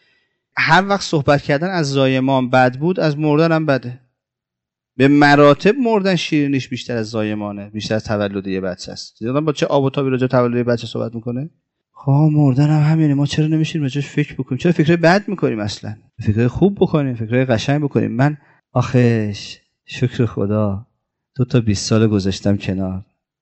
هر وقت صحبت کردن از زایمان بد بود، از مردن هم بده. به مراتب مردن شیرینیش بیشتر از زایمانه، بیشتر از تولد یه بچه است. دیدن با چه آب و تابی راجع تولد یه بچه صحبت میکنه؟ مردن هم همینه. ما چرا نمیشیم راجعش فکر بکنیم؟ چرا فکرای بد میکنیم؟ اصلا فکرای خوب بکنیم، فکرای قشنگ بکنیم. من آخش شکر خدا 2 تا 20 سال گذاشتم کنار،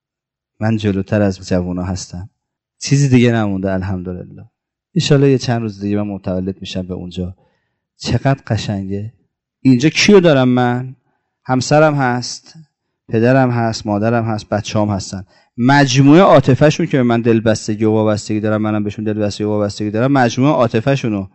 من جلوتر از جوونا هستم، چیزی دیگه نمونده الحمدلله. ان شاءالله یه چند روز دیگه من متولد میشم به اونجا. چقدر قشنگه. اینجا کیو دارم؟ من همسرم هست، پدرم هست، مادرم هست، بچه‌هام هستن. مجموعه عاطفه‌شون که به من دلبستگی و وابستگی دارن، منم بهشون دلبستگی و وابستگی دارم. مجموعه عاطفه‌شونو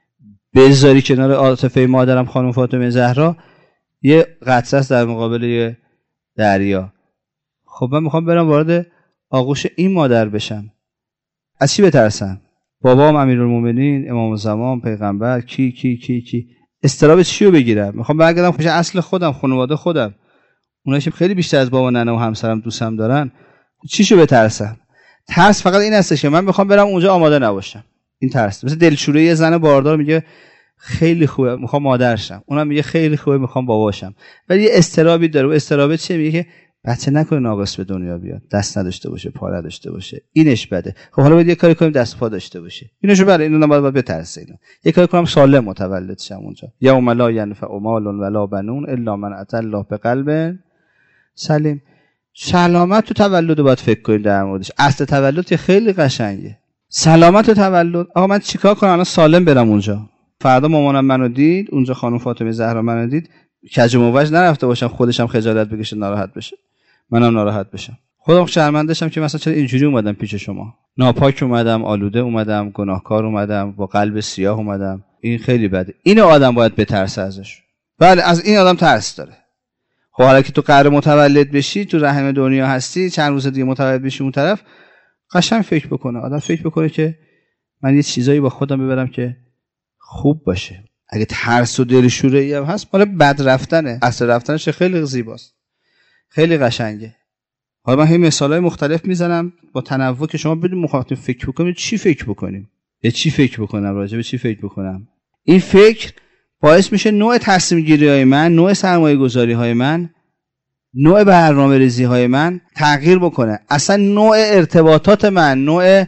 بذاری کنار عاطفه مادرم خانم فاطمه زهرا، یه قطره است در مقابل یه دریا. خب من میخوام برم وارد آغوش این مادر بشم. از چی بترسم؟ بابام امیرالمومنین، امام زمان، پیغمبر، کی استراب چیو بگیرم؟ میخوام برگردم پیش اصل خودم، خانواده خودم. اونایی که خیلی بیشتر از بابا ننه و همسرم دوستم دارن، چیشو بترسم؟ ترس فقط این هستش که من میخوام برم اونجا آماده نباشم. این ترس. مثل دلشوره یه زن باردار میگه خیلی خوبه میخوام مادرشم، اونم میگه خیلی خوبه میخوام باباشم، ولی یه استرابی داره. و استرابه چیه؟ میگه که بچه نکنه ناقص به دنیا بیاد، دست نداشته باشه، پا نداشته باشه، اینش بده. خب حالا باید یه کاری کنیم دست پا داشته باشه، اینشو بره، اینو باید بترسه. اینو یه کاری کنم سالم متولد شم اونجا. یوم لا ینفع مال ولا بنون الا من اتى الله بقلب سلیم. سلامت تو تولد باید فکر کنیم در موردش. اصل تولد خیلی قشنگه. سلامت تو تولد. آقا من چیکار کنم الان سالم برم اونجا؟ فردا مامانم منو دید اونجا، خانم فاطمه زهرا منو دید، کج و موج نرفته باشم خودشم خجالت بکشه، ناراحت بشه، منم ناراحت بشم، خودم شرمنده‌شم که مثلا چرا اینجوری اومدم پیش شما، ناپاک اومدم، آلوده اومدم، گناهکار اومدم، با قلب سیاه اومدم. این خیلی بده. اینو آدم باید بترسه ازش. بله از این آدم ترس داره. خب حالا که تو قرار متولد بشی، تو رحم دنیا هستی، چند روز دیگه متولد بشی اون طرف، قشنگ فکر بکنه. آدم فکر بکنه که من یه چیزایی با خودم ببرم که خوب باشه. اگه ترس و دلشوره‌ای هم هست، مال بد رفتنه. اصل رفتنش خیلی زیباست، خیلی قشنگه. حالا من همین مثالای مختلف میزنم با تنوع که شما بدون مخاطب فکر بکنید. چی فکر بکنیم؟ به چی فکر بکنم؟ راجع به چی فکر بکنم؟ این فکر باعث میشه نوع تصمیم گیری های من، نوع سرمایه گذاری های من، نوع برنامه ریزی های من تغییر بکنه. اصلا نوع ارتباطات من، نوع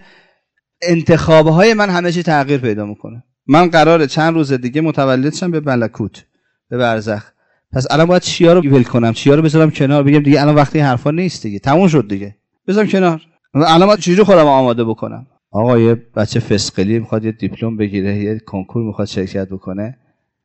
انتخاب های من همه چی تغییر پیدا میکنه. من قراره چند روز دیگه متولد شم به ملکوت، به برزخ. پس الان باید چیا رو ول کنم؟ چیا رو بذارم کنار؟ بگم دیگه الان وقتی حرفا نیست دیگه، تموم شد دیگه، بذارم کنار. الان باید چجوری خودم آماده بکنم؟ آقا یه بچه فسقلی میخواد یه دیپلم بگیره، یه کنکور میخواد شرکت بکنه،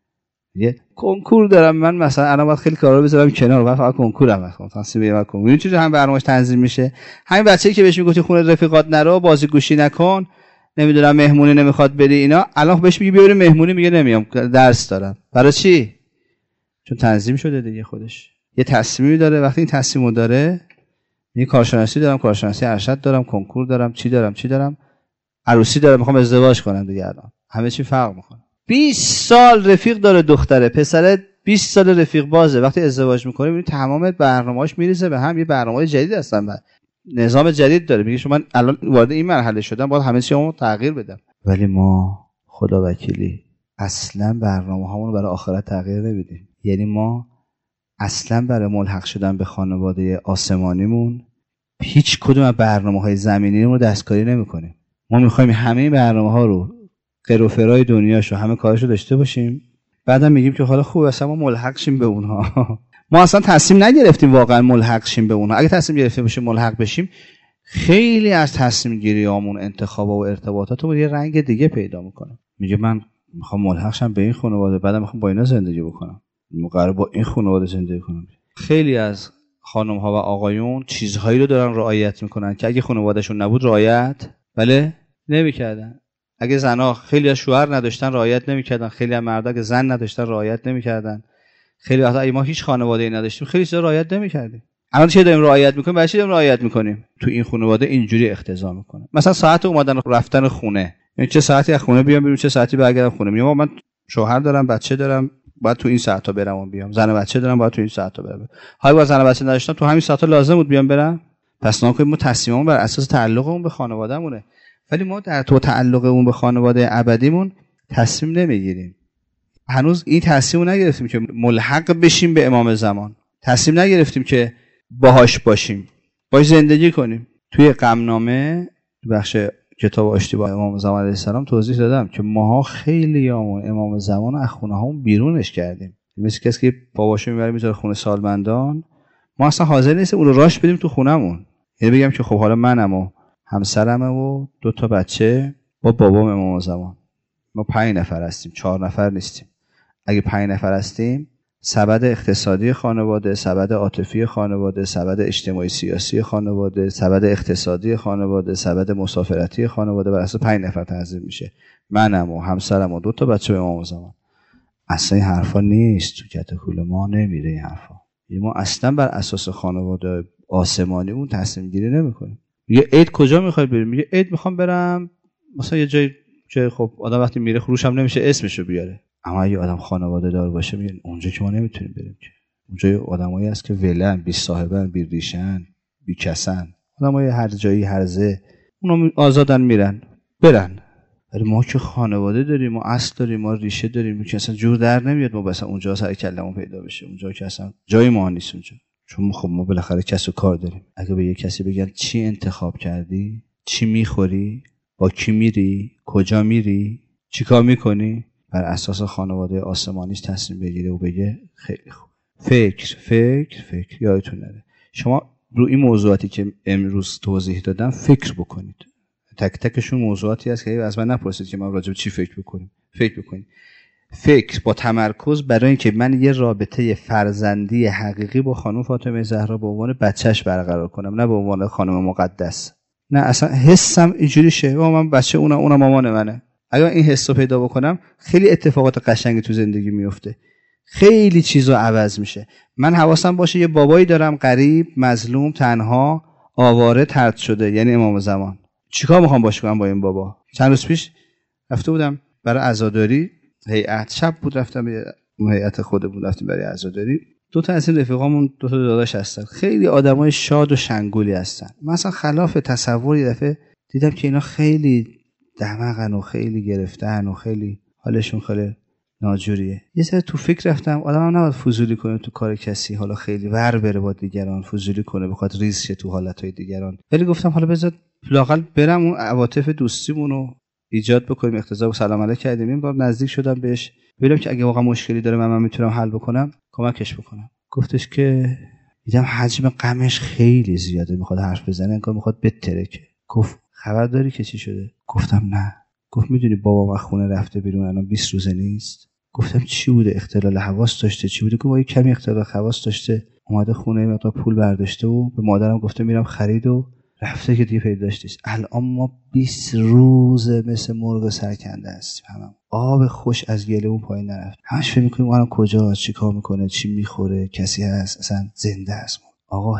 یه کنکور دارم من، مثلا الان باید خیلی کارا رو بذارم کنار، بعد فقط کنکورم میخوام تنظیم کنم. کنکور این چیزی هم برنامه‌اش تنظیم میشه. همین بچه‌ای که بهش میگفتی خونه رفیقات نرو، بازی گوشی نکن، نمیدونم مهمونی نمیخواد بری اینا، الان بهش میگی بیا مهمونی، میگه نمیام درس دارم. برای چی؟ چون تنظیم شده دیگه. خودش یه تصمیمی داره. وقتی این تصمیمو داره، میگه کارشناسی دارم، کارشناسی ارشد دارم، کنکور دارم، چی دارم، عروسی دارم، میخوام ازدواج کنم دیگه. الان همه چی فرق میکنه. 20 سال رفیق داره دختره، پسره 20 سال رفیق بازه. وقتی ازدواج میکنه میبینی تمام برنامه‌اش میریزه به هم. یه برنامه جدید هستن، نظام جدید داره. میگه شما من الان وارد این مرحله شدم، باید همه چیمو تغییر بدم. ولی ما خدا وکیلی اصلا برنامه‌هامون رو برای آخرت تغییر نمیدیم. یعنی ما اصلا برای ملحق شدن به خانواده آسمانیمون هیچ کدوم از برنامه‌های زمینی رو دستکاری نمی‌کنیم. ما می‌خوایم همه برنامه‌ها رو قیر و فرای دنیاشو همه کارشو داشته باشیم، بعدم میگیم که حالا خوب اصلا ما ملحق شیم به اونها. ما اصلا تصمیم نگرفتیم واقعا ملحق شیم به اونها. اگه تصمیم گرفته باشیم ملحق بشیم، خیلی از تصمیم گیریامون، انتخابا و ارتباطاتمون یه رنگ دیگه پیدا میکنه. میگه من میخوام ملحق شم به این خانواده، بعدم میخوام با اینا زندگی بکنم، قراره با این خانواده زندگی کنم. خیلی از خانم ها و آقایون چیزهایی رو دارن رعایت میکنن که اگه خانوادهشون نبود رعایت نمیکردن. اگه زنها خیلی از شوهر نداشتن رعایت نمیکردن، خیلی از مردا که زن نداشتن رعایت نمیکردن، خیلی وقتا اگه ما هیچ خانواده‌ای نداشتیم خیلی چیزا رعایت نمیکردیم. الان چه داریم رعایت میکنیم؟ برای چی داریم رعایت میکنیم؟ تو این خانواده اینجوری اقتضا میکنه. مثلا ساعت اومدن رفتن خونه، یعنی چه ساعتی از خونه بیام چه ساعتی برگردم خونه. میگم من شوهر دارم، بچه دارم، باید تو این ساعتا برم و بیام. زن و بچه دارم، باید تو این ساعتا برم. حالا با زن و بچه نداشتم تو همین ساعتا لازم بود بیام برم. پس ناگهان ما تصمیممون بر اساس تعلقمون به خانوادهمونه. ولی ما در تو تعلقمون به خانواده ابدیمون تصمیم نمیگیریم. هنوز این تصمیم نگرفتیم که ملحق بشیم به امام زمان. تصمیم نگرفتیم که باهاش باشیم، باهاش زندگی کنیم. توی غمنامه بخش کتاب آشتی با امام زمان علیه السلام توضیح دادم که ماها خیلیامون امام زمان رو از خونه‌هامون بیرونش کردیم. مثل کسی که باباشو میبره میذاره خونه سالمندان، ما اصلا حاضر نیستیم اون رو راش بدیم تو خونمون. یعنی بگم که خب حالا منم و همسرمه و 2 تا بچه با بابام امام زمان، ما 5 نفر هستیم، 4 نفر نیستیم. اگه 5 نفر هستیم، سبد اقتصادی خانواده، سبد عاطفی خانواده، سبد اجتماعی سیاسی خانواده، سبد اقتصادی خانواده، سبد مسافرتی خانواده بر اساس 5 نفر تنظیم میشه. منم و همسرم و 2 تا بچه امام زمان. اصلا این حرفا نیست، تو کتکول ما نمیره این حرفا. ما اصلا بر اساس خانواده آسمانیمون تصمیم گیری نمیکنیم. میگه عید کجا میخوای بریم؟ میگه عید میخوام برم مثلا یه جای خب آدم وقتی میره خروش هم نمیشه اسمشو بیاره. اما اگه آدم خانواده دار باشه میگه اونجا که ما نمیتونیم بریم که. اونجا آدمایی هست که ولن، بی صاحبن، بی ریشن، بی کسن. آدمای هر جایی هرزه، اونا آزادن میرن برن. ولی ما که خانواده داریم، ما اصل داریم، ما ریشه داریم، که اصلا جور در نمیاد ما مثلا اونجا سر کلمون پیدا بشه. اونجا که اصلا جای ما نیست اونجا. چون خب ما بالاخره کسب و کار داریم. اگه به یه کسی بگن چی انتخاب کردی، چی میخوری، با کی میری، کجا میری، چیکار میکنی، بر اساس خانواده آسمانیش تصمیم بگیره و بگه خیلی خوب. فکر یادتون نره. شما رو این موضوعاتی که امروز توضیح دادم فکر بکنید. تک تکشون موضوعاتی هست که از من نپرسید که ما راجع به چی فکر بکنیم. فکر بکنید. فکر با تمرکز برای اینکه من یه رابطه فرزندی حقیقی با خانم فاطمه زهرا به عنوان بچهش برقرار کنم، نه به عنوان خانم مقدس. نه اصلا حسم اینجوری شه من بچه اونم مامان منه. اگر این حس رو پیدا بکنم خیلی اتفاقات قشنگی تو زندگی میفته، خیلی چیزا عوض میشه. من حواسم باشه یه بابایی دارم غریب، مظلوم، تنها، آواره، طرد شده، یعنی امام زمان. چیکار میخوام باش کنم با این بابا؟ چند روز پیش رفته بودم برای عزاداری، هیئت شب بود، رفتم به هیئت خودمون رفتیم برای عزاداری. 2 تا از این رفیقامون 2 تا داداش هستن، خیلی آدمای شاد و شنگولی هستن. مثلا خلاف تصور یه دفعه دیدم که اینا خیلی دماغن و خیلی گرفتن و خیلی حالشون خیلی ناجوریه. یه سر تو فکر رفتم آدم هم نباید فضولی کنه تو کار کسی، حالا خیلی ور بره با دیگران، فضولی کنه بخواد ریز شه تو حالتهای دیگران. ولی گفتم حالا بذار لااقل برم اون عواطف دوستیمون رو ایجاد بکنیم، اقتضا و سلام علیک کردیم. این بار نزدیک شدم بهش ببینم که اگه واقعا مشکلی داره من میتونم حل بکنم، کمکش بکنم. گفتش که دیدم حجم غمش خیلی زیاده، میخواد حرف بزنه، انگار میخواد بترکه. گفت خبر داری که چی شده؟ گفتم نه. گفت میدونی بابام از خونه رفته بیرون الان 20 روزه نیست. گفتم چی بوده؟ اختلال حواس داشته؟ چی بوده؟ گفت کمی اختلال حواس داشته، اومده خونه مقدار پول برداشته و به مادرم گفته میرم خرید و رفته که دیگه پیداش نیست. الان ما 20 روزه مثل مرغ سرکنده هستیم، همون آب خوش از گلهمون پایین نرفت. همش فکر می‌کنیم الان کجاست، چیکار میکنه، چی میخوره، کسی هست، اصلا زنده است. آقا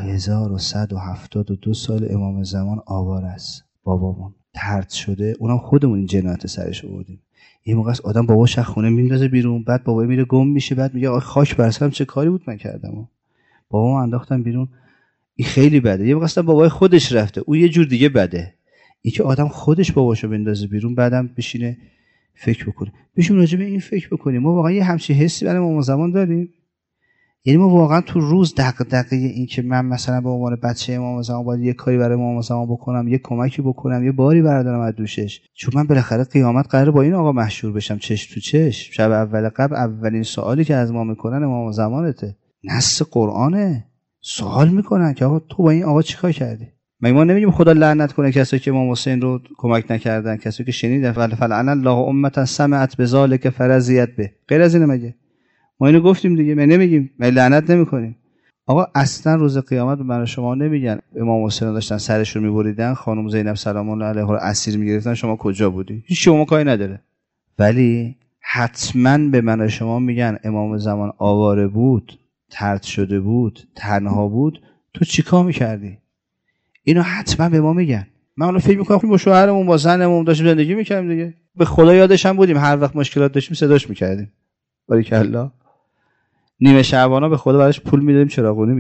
1172 سال امام زمان آوار است. بابامون طرد شده، اونم خودمون این جنایت سرش آوردیم. یه موقع است آدم باباش از خونه میندازه بیرون، بعد بابا میره گم میشه، بعد میگه آخ خاک بر سرم چه کاری بود من کردم. بابامو انداختم بیرون. این خیلی بده. یه موقع است بابای خودش رفته، اون یه جور دیگه بده. این که آدم خودش باباشو بندازه بیرون، بعدم بشینه فکر بکنیم. بهشون راجع به این فکر بکنیم. ما واقعا یه همچین حسی برای امام زمان داریم؟ یعنی ما واقعا تو روز دغدغه این که من مثلا به عنوان بچه امام زمان باید یه کاری برای امام زمان بکنم، یه کمکی بکنم، یه باری بردارم از دوشش، چون من بالاخره قیامت قراره با این آقا محشور بشم چشم تو چشم. شب اول قبل اولین سوالی که از ما میکنن امام زمانته، نص قرآنه، سوال میکنن که آقا تو با این آقا چیکار کردی؟ ما نمیگیم خدا لعنت کنه کسایی که امام حسین رو کمک نکردن، کسایی که شنیدن فلعن الله امه سمعت بذلک فرضیت به، غیر از اینه مگه؟ ما اینو گفتیم دیگه، ما نمیگیم، ما لعنت نمیکنیم. آقا اصلا روز قیامت من شما نمیگن امام حسین داشتن سرش رو میبریدن، خانم زینب سلام الله علیها رو اسیر میگرفتن، شما کجا بودی؟ هیچ شما کاری نداره. ولی حتما به من شما میگن امام زمان آواره بود، طرد شده بود، تنها بود، تو چیکار میکردی؟ اینو حتما به ما میگن. من اون فکر میکنم با شوهرمون با زنمون داشتیم زندگی میکردیم دیگه، به خدا یادش هم بودیم، هر وقت مشکلات داشتیم صداش میکردیم. باریکالله. نیمه شعبانا به خدا براش پول میدادیم چراغونی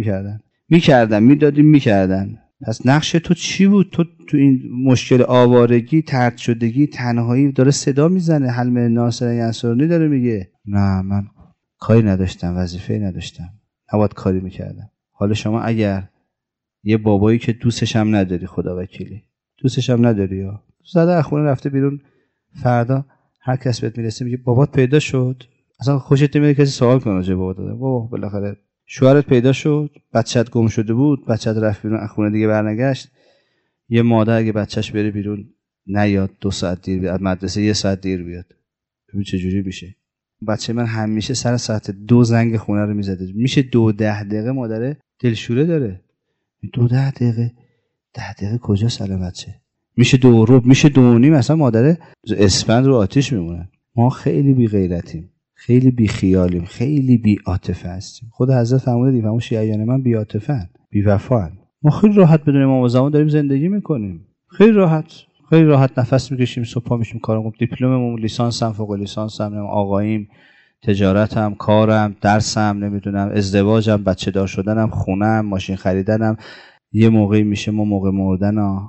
میکردن. پس نقش تو چی بود؟ تو این مشکل آوارگی، طرد شدگی، تنهایی داره صدا میزنه، حلم ناصر ینصرنی داره میگه نه من کاری نداشتم، وظیفه‌ای نداشتم، نباید کاری میکردم. حالا شما اگر یه بابایی که دوستش هم نداری، خدا وکیلی دوستش هم نداری، یا زده از خونه رفته بیرون، فردا هر کس بهت میرسه میگه بابات پیدا شد، اصلا خوشت نمیاد کسی سوال کنه راجع به بابات. بابا بالاخره شوهرت پیدا شد، بچه‌ت گم شده بود، بچه‌ت رفت بیرون از خونه دیگه برنگشت. یه مادر اگه بچه‌ش بره بیرون نیاد 2 ساعت دیر بیاد، مدرسه 1 ساعت دیر بیاد، ببین چه جوری میشه. بچه من همیشه سر ساعت 2 زنگ خونه رو میزده، میشه 2 10 دقیقه مادر دلشوره داره. 2 10 دقیقه 10 دقیقه کجا سلام بچه؟ میشه 2 ربع، میشه 2 نیم، مثلا مادر اسفند رو آتیش میمونه. ما خیلی بی غیرتیم، خیلی بی خیالیم، خیلی بی عاطفه هستیم. خود حضرت فرموده دیگه، همون شیعیان من بی عاطفه‌اند، بی وفاند. ما خیلی راحت بدون امام زمان داریم زندگی میکنیم، خیلی راحت نفس میکشیم، صبح میشیم کارمون، دیپلممون، لیسانسم، فوق لیسانسم، آقاییم، تجارتم، کارم، درسم، نمیدونم ازدواجم، بچه دار شدنم، خونم، ماشین خریدنم. یه موقعی میشه ما موقع مردن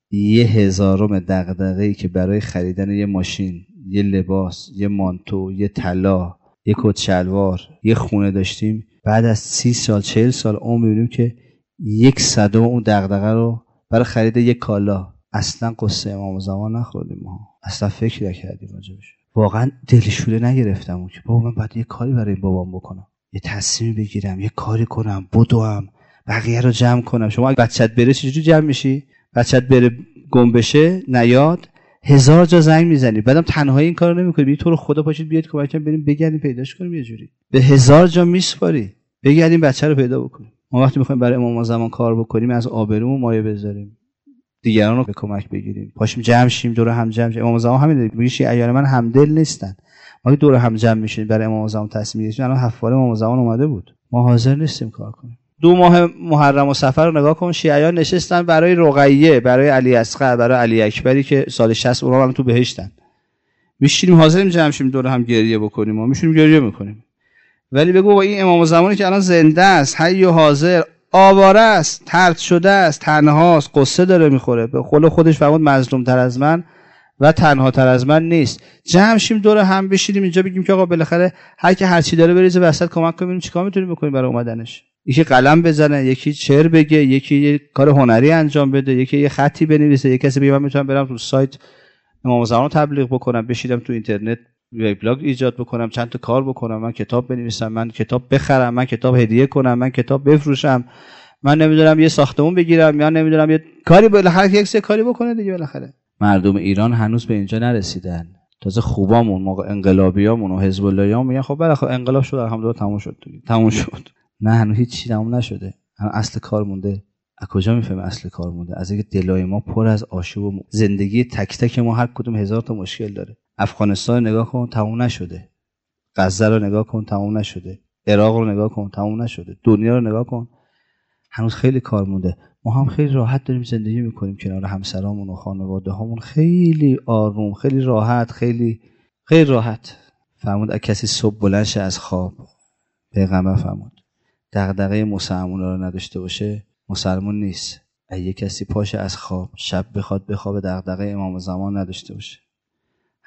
1000 دغدغه‌ای که برای خریدن یه ماشین، یه لباس، یه مانتو، یه طلا، یه کت شلوار، یه خونه داشتیم، بعد از 30 سال 40 سال عمر میبینیم که 1/100 اون دغدغه رو برای خرید یه کالا. اصلا قصه امام زمان نخوردیم، ما اصلا فکر نکردیم راجبش، واقعا دلشوره نگرفتم که بابا من باید یه کاری برای بابام بکنم، یه تصمیم بگیرم، یه کاری کنم، بدوم، بقیه رو جمع کنم. شما اگه بچت بره چجوری جمع میشی؟ بچت بره گم بشه نیاد 1000 جا زنگ میزنی، بعدم تنهایی این کارو نمیکنی، میگی تو رو خدا پاشید بیاد کمکم بریم بگردیم پیداش کنیم، یه جوری به 1000 جا میسپاری بگردیم بچه رو پیدا بکنیم. ما وقتی میخوایم برای امام زمان کار بکنیم از آبرومون مایه بذاریم، دیگران رو به کمک بگیریم، پاشیم جمع شیم، دور هم جمع شیم. امام زمان همین میگه شیعیان من همدل نیستن. ما دور هم جمع میشیم برای امام زمان تصمیم میگیریم. الان حفاره امام زمان اومده بود، ما حاضر نیستیم کار کنیم. 2 ماه محرم و صفر رو نگاه کن، شیعیان نشستن برای رقیه، برای علی اصغر، برای علی اکبری که سال 60 اونها هم تو بهشتن، میشینیم حاضریم جمع شیم دور هم گریه بکنیم، ما میشینیم گریه میکنیم. ولی بگو با این امام زمانی که الان زنده است، حی و حاضر، آواره است، طرد شده است، تنهاست، قصه داره میخوره، به قول خودش فرمود مظلوم تر از من و تنها تر از من نیست. جمع شیم دور هم بشینیم اینجا بگیم که آقا بالاخره هر کی هر چی داره بریزه وسط، کمک کنیم چیکار میتونیم بکنیم برای اومدنش. یکی قلم بزنه، یکی شعر بگه، یکی یه کار هنری انجام بده، یکی یه خطی بنویسه، یکی کسی بگه من میتونم برم تو سایت امام زمان تبلیغ بکنم، بشینم تو اینترنت وبلاگ ایجاد بکنم، چند تا کار بکنم، من کتاب بنویسم، من کتاب بخرم، من کتاب هدیه کنم، من کتاب بفروشم، من نمیدونم یه ساختمون بگیرم، یا نمیدونم یه کاری بالاخره یک سری کاری بکنه دیگه. بالاخره مردم ایران هنوز به اینجا نرسیدن. تازه خوبامون موقع انقلابیامون و حزب اللهیام میگن خب بالاخره انقلاب شد الحمدلله تموم شد دیگه، تموم شد. نه هنوز هیچ چیزی تموم نشده، هنوز اصل کار مونده. از کجا میفهمه اصل کار مونده؟ از اینکه دلای ما پر از آشوب و زندگی تک تک ما هر کدوم 1000 تا مشکل داره. افغانستان نگاه کن تموم نشده، غزه رو نگاه کن تموم نشده، عراق رو نگاه کن تموم نشده، دنیا رو نگاه کن هنوز خیلی کار مونده. ما هم خیلی راحت داریم زندگی میکنیم کنار همسرامون و خانواده هامون، خیلی آروم، خیلی راحت، خیلی راحت. فرمود اگه کسی صبح بلند شه از خواب، پیغمبر فرمود دغدغه مسلمونا رو نداشته باشه مسلمون نیست. اگه کسی پاشه از خواب شب بخواد بخوابه دغدغه امام زمان نداشته باشه،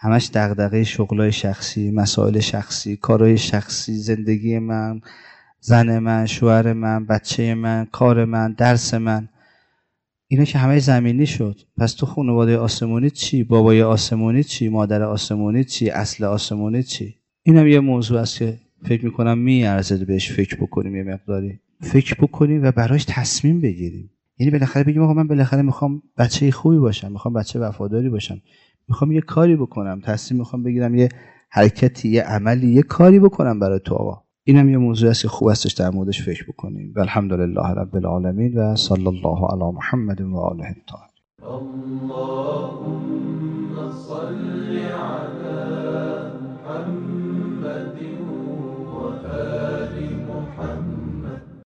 همش دغدغه شغلای شخصی، مسائل شخصی، کارهای شخصی، زندگی من، زن من، شوهر من، بچه من، کار من، درس من، اینا که همه زمینی شد. پس تو خانواده آسمونی چی؟ بابای آسمونی چی؟ مادر آسمونی چی؟ اصل آسمونی چی؟ اینم یه موضوع است که فکر میکنم میارزه بهش فکر بکنیم، یه مقداری فکر بکنیم و براش تصمیم بگیریم. یعنی بالاخره بگیم آقا من بالاخره میخوام بچه خوبی باشم، میخوام بچه وفاداری باشم، میخوام یه کاری بکنم، تصمیم میخوام بگیرم یه حرکتی، یه عملی، یه کاری بکنم برای تو آقا. اینم یه موضوع است که خوب استش در موردش فکر بکنیم. والحمدلله رب العالمین و صلی الله علی محمد و آله الطاهرین. اللهم صل علی محمد و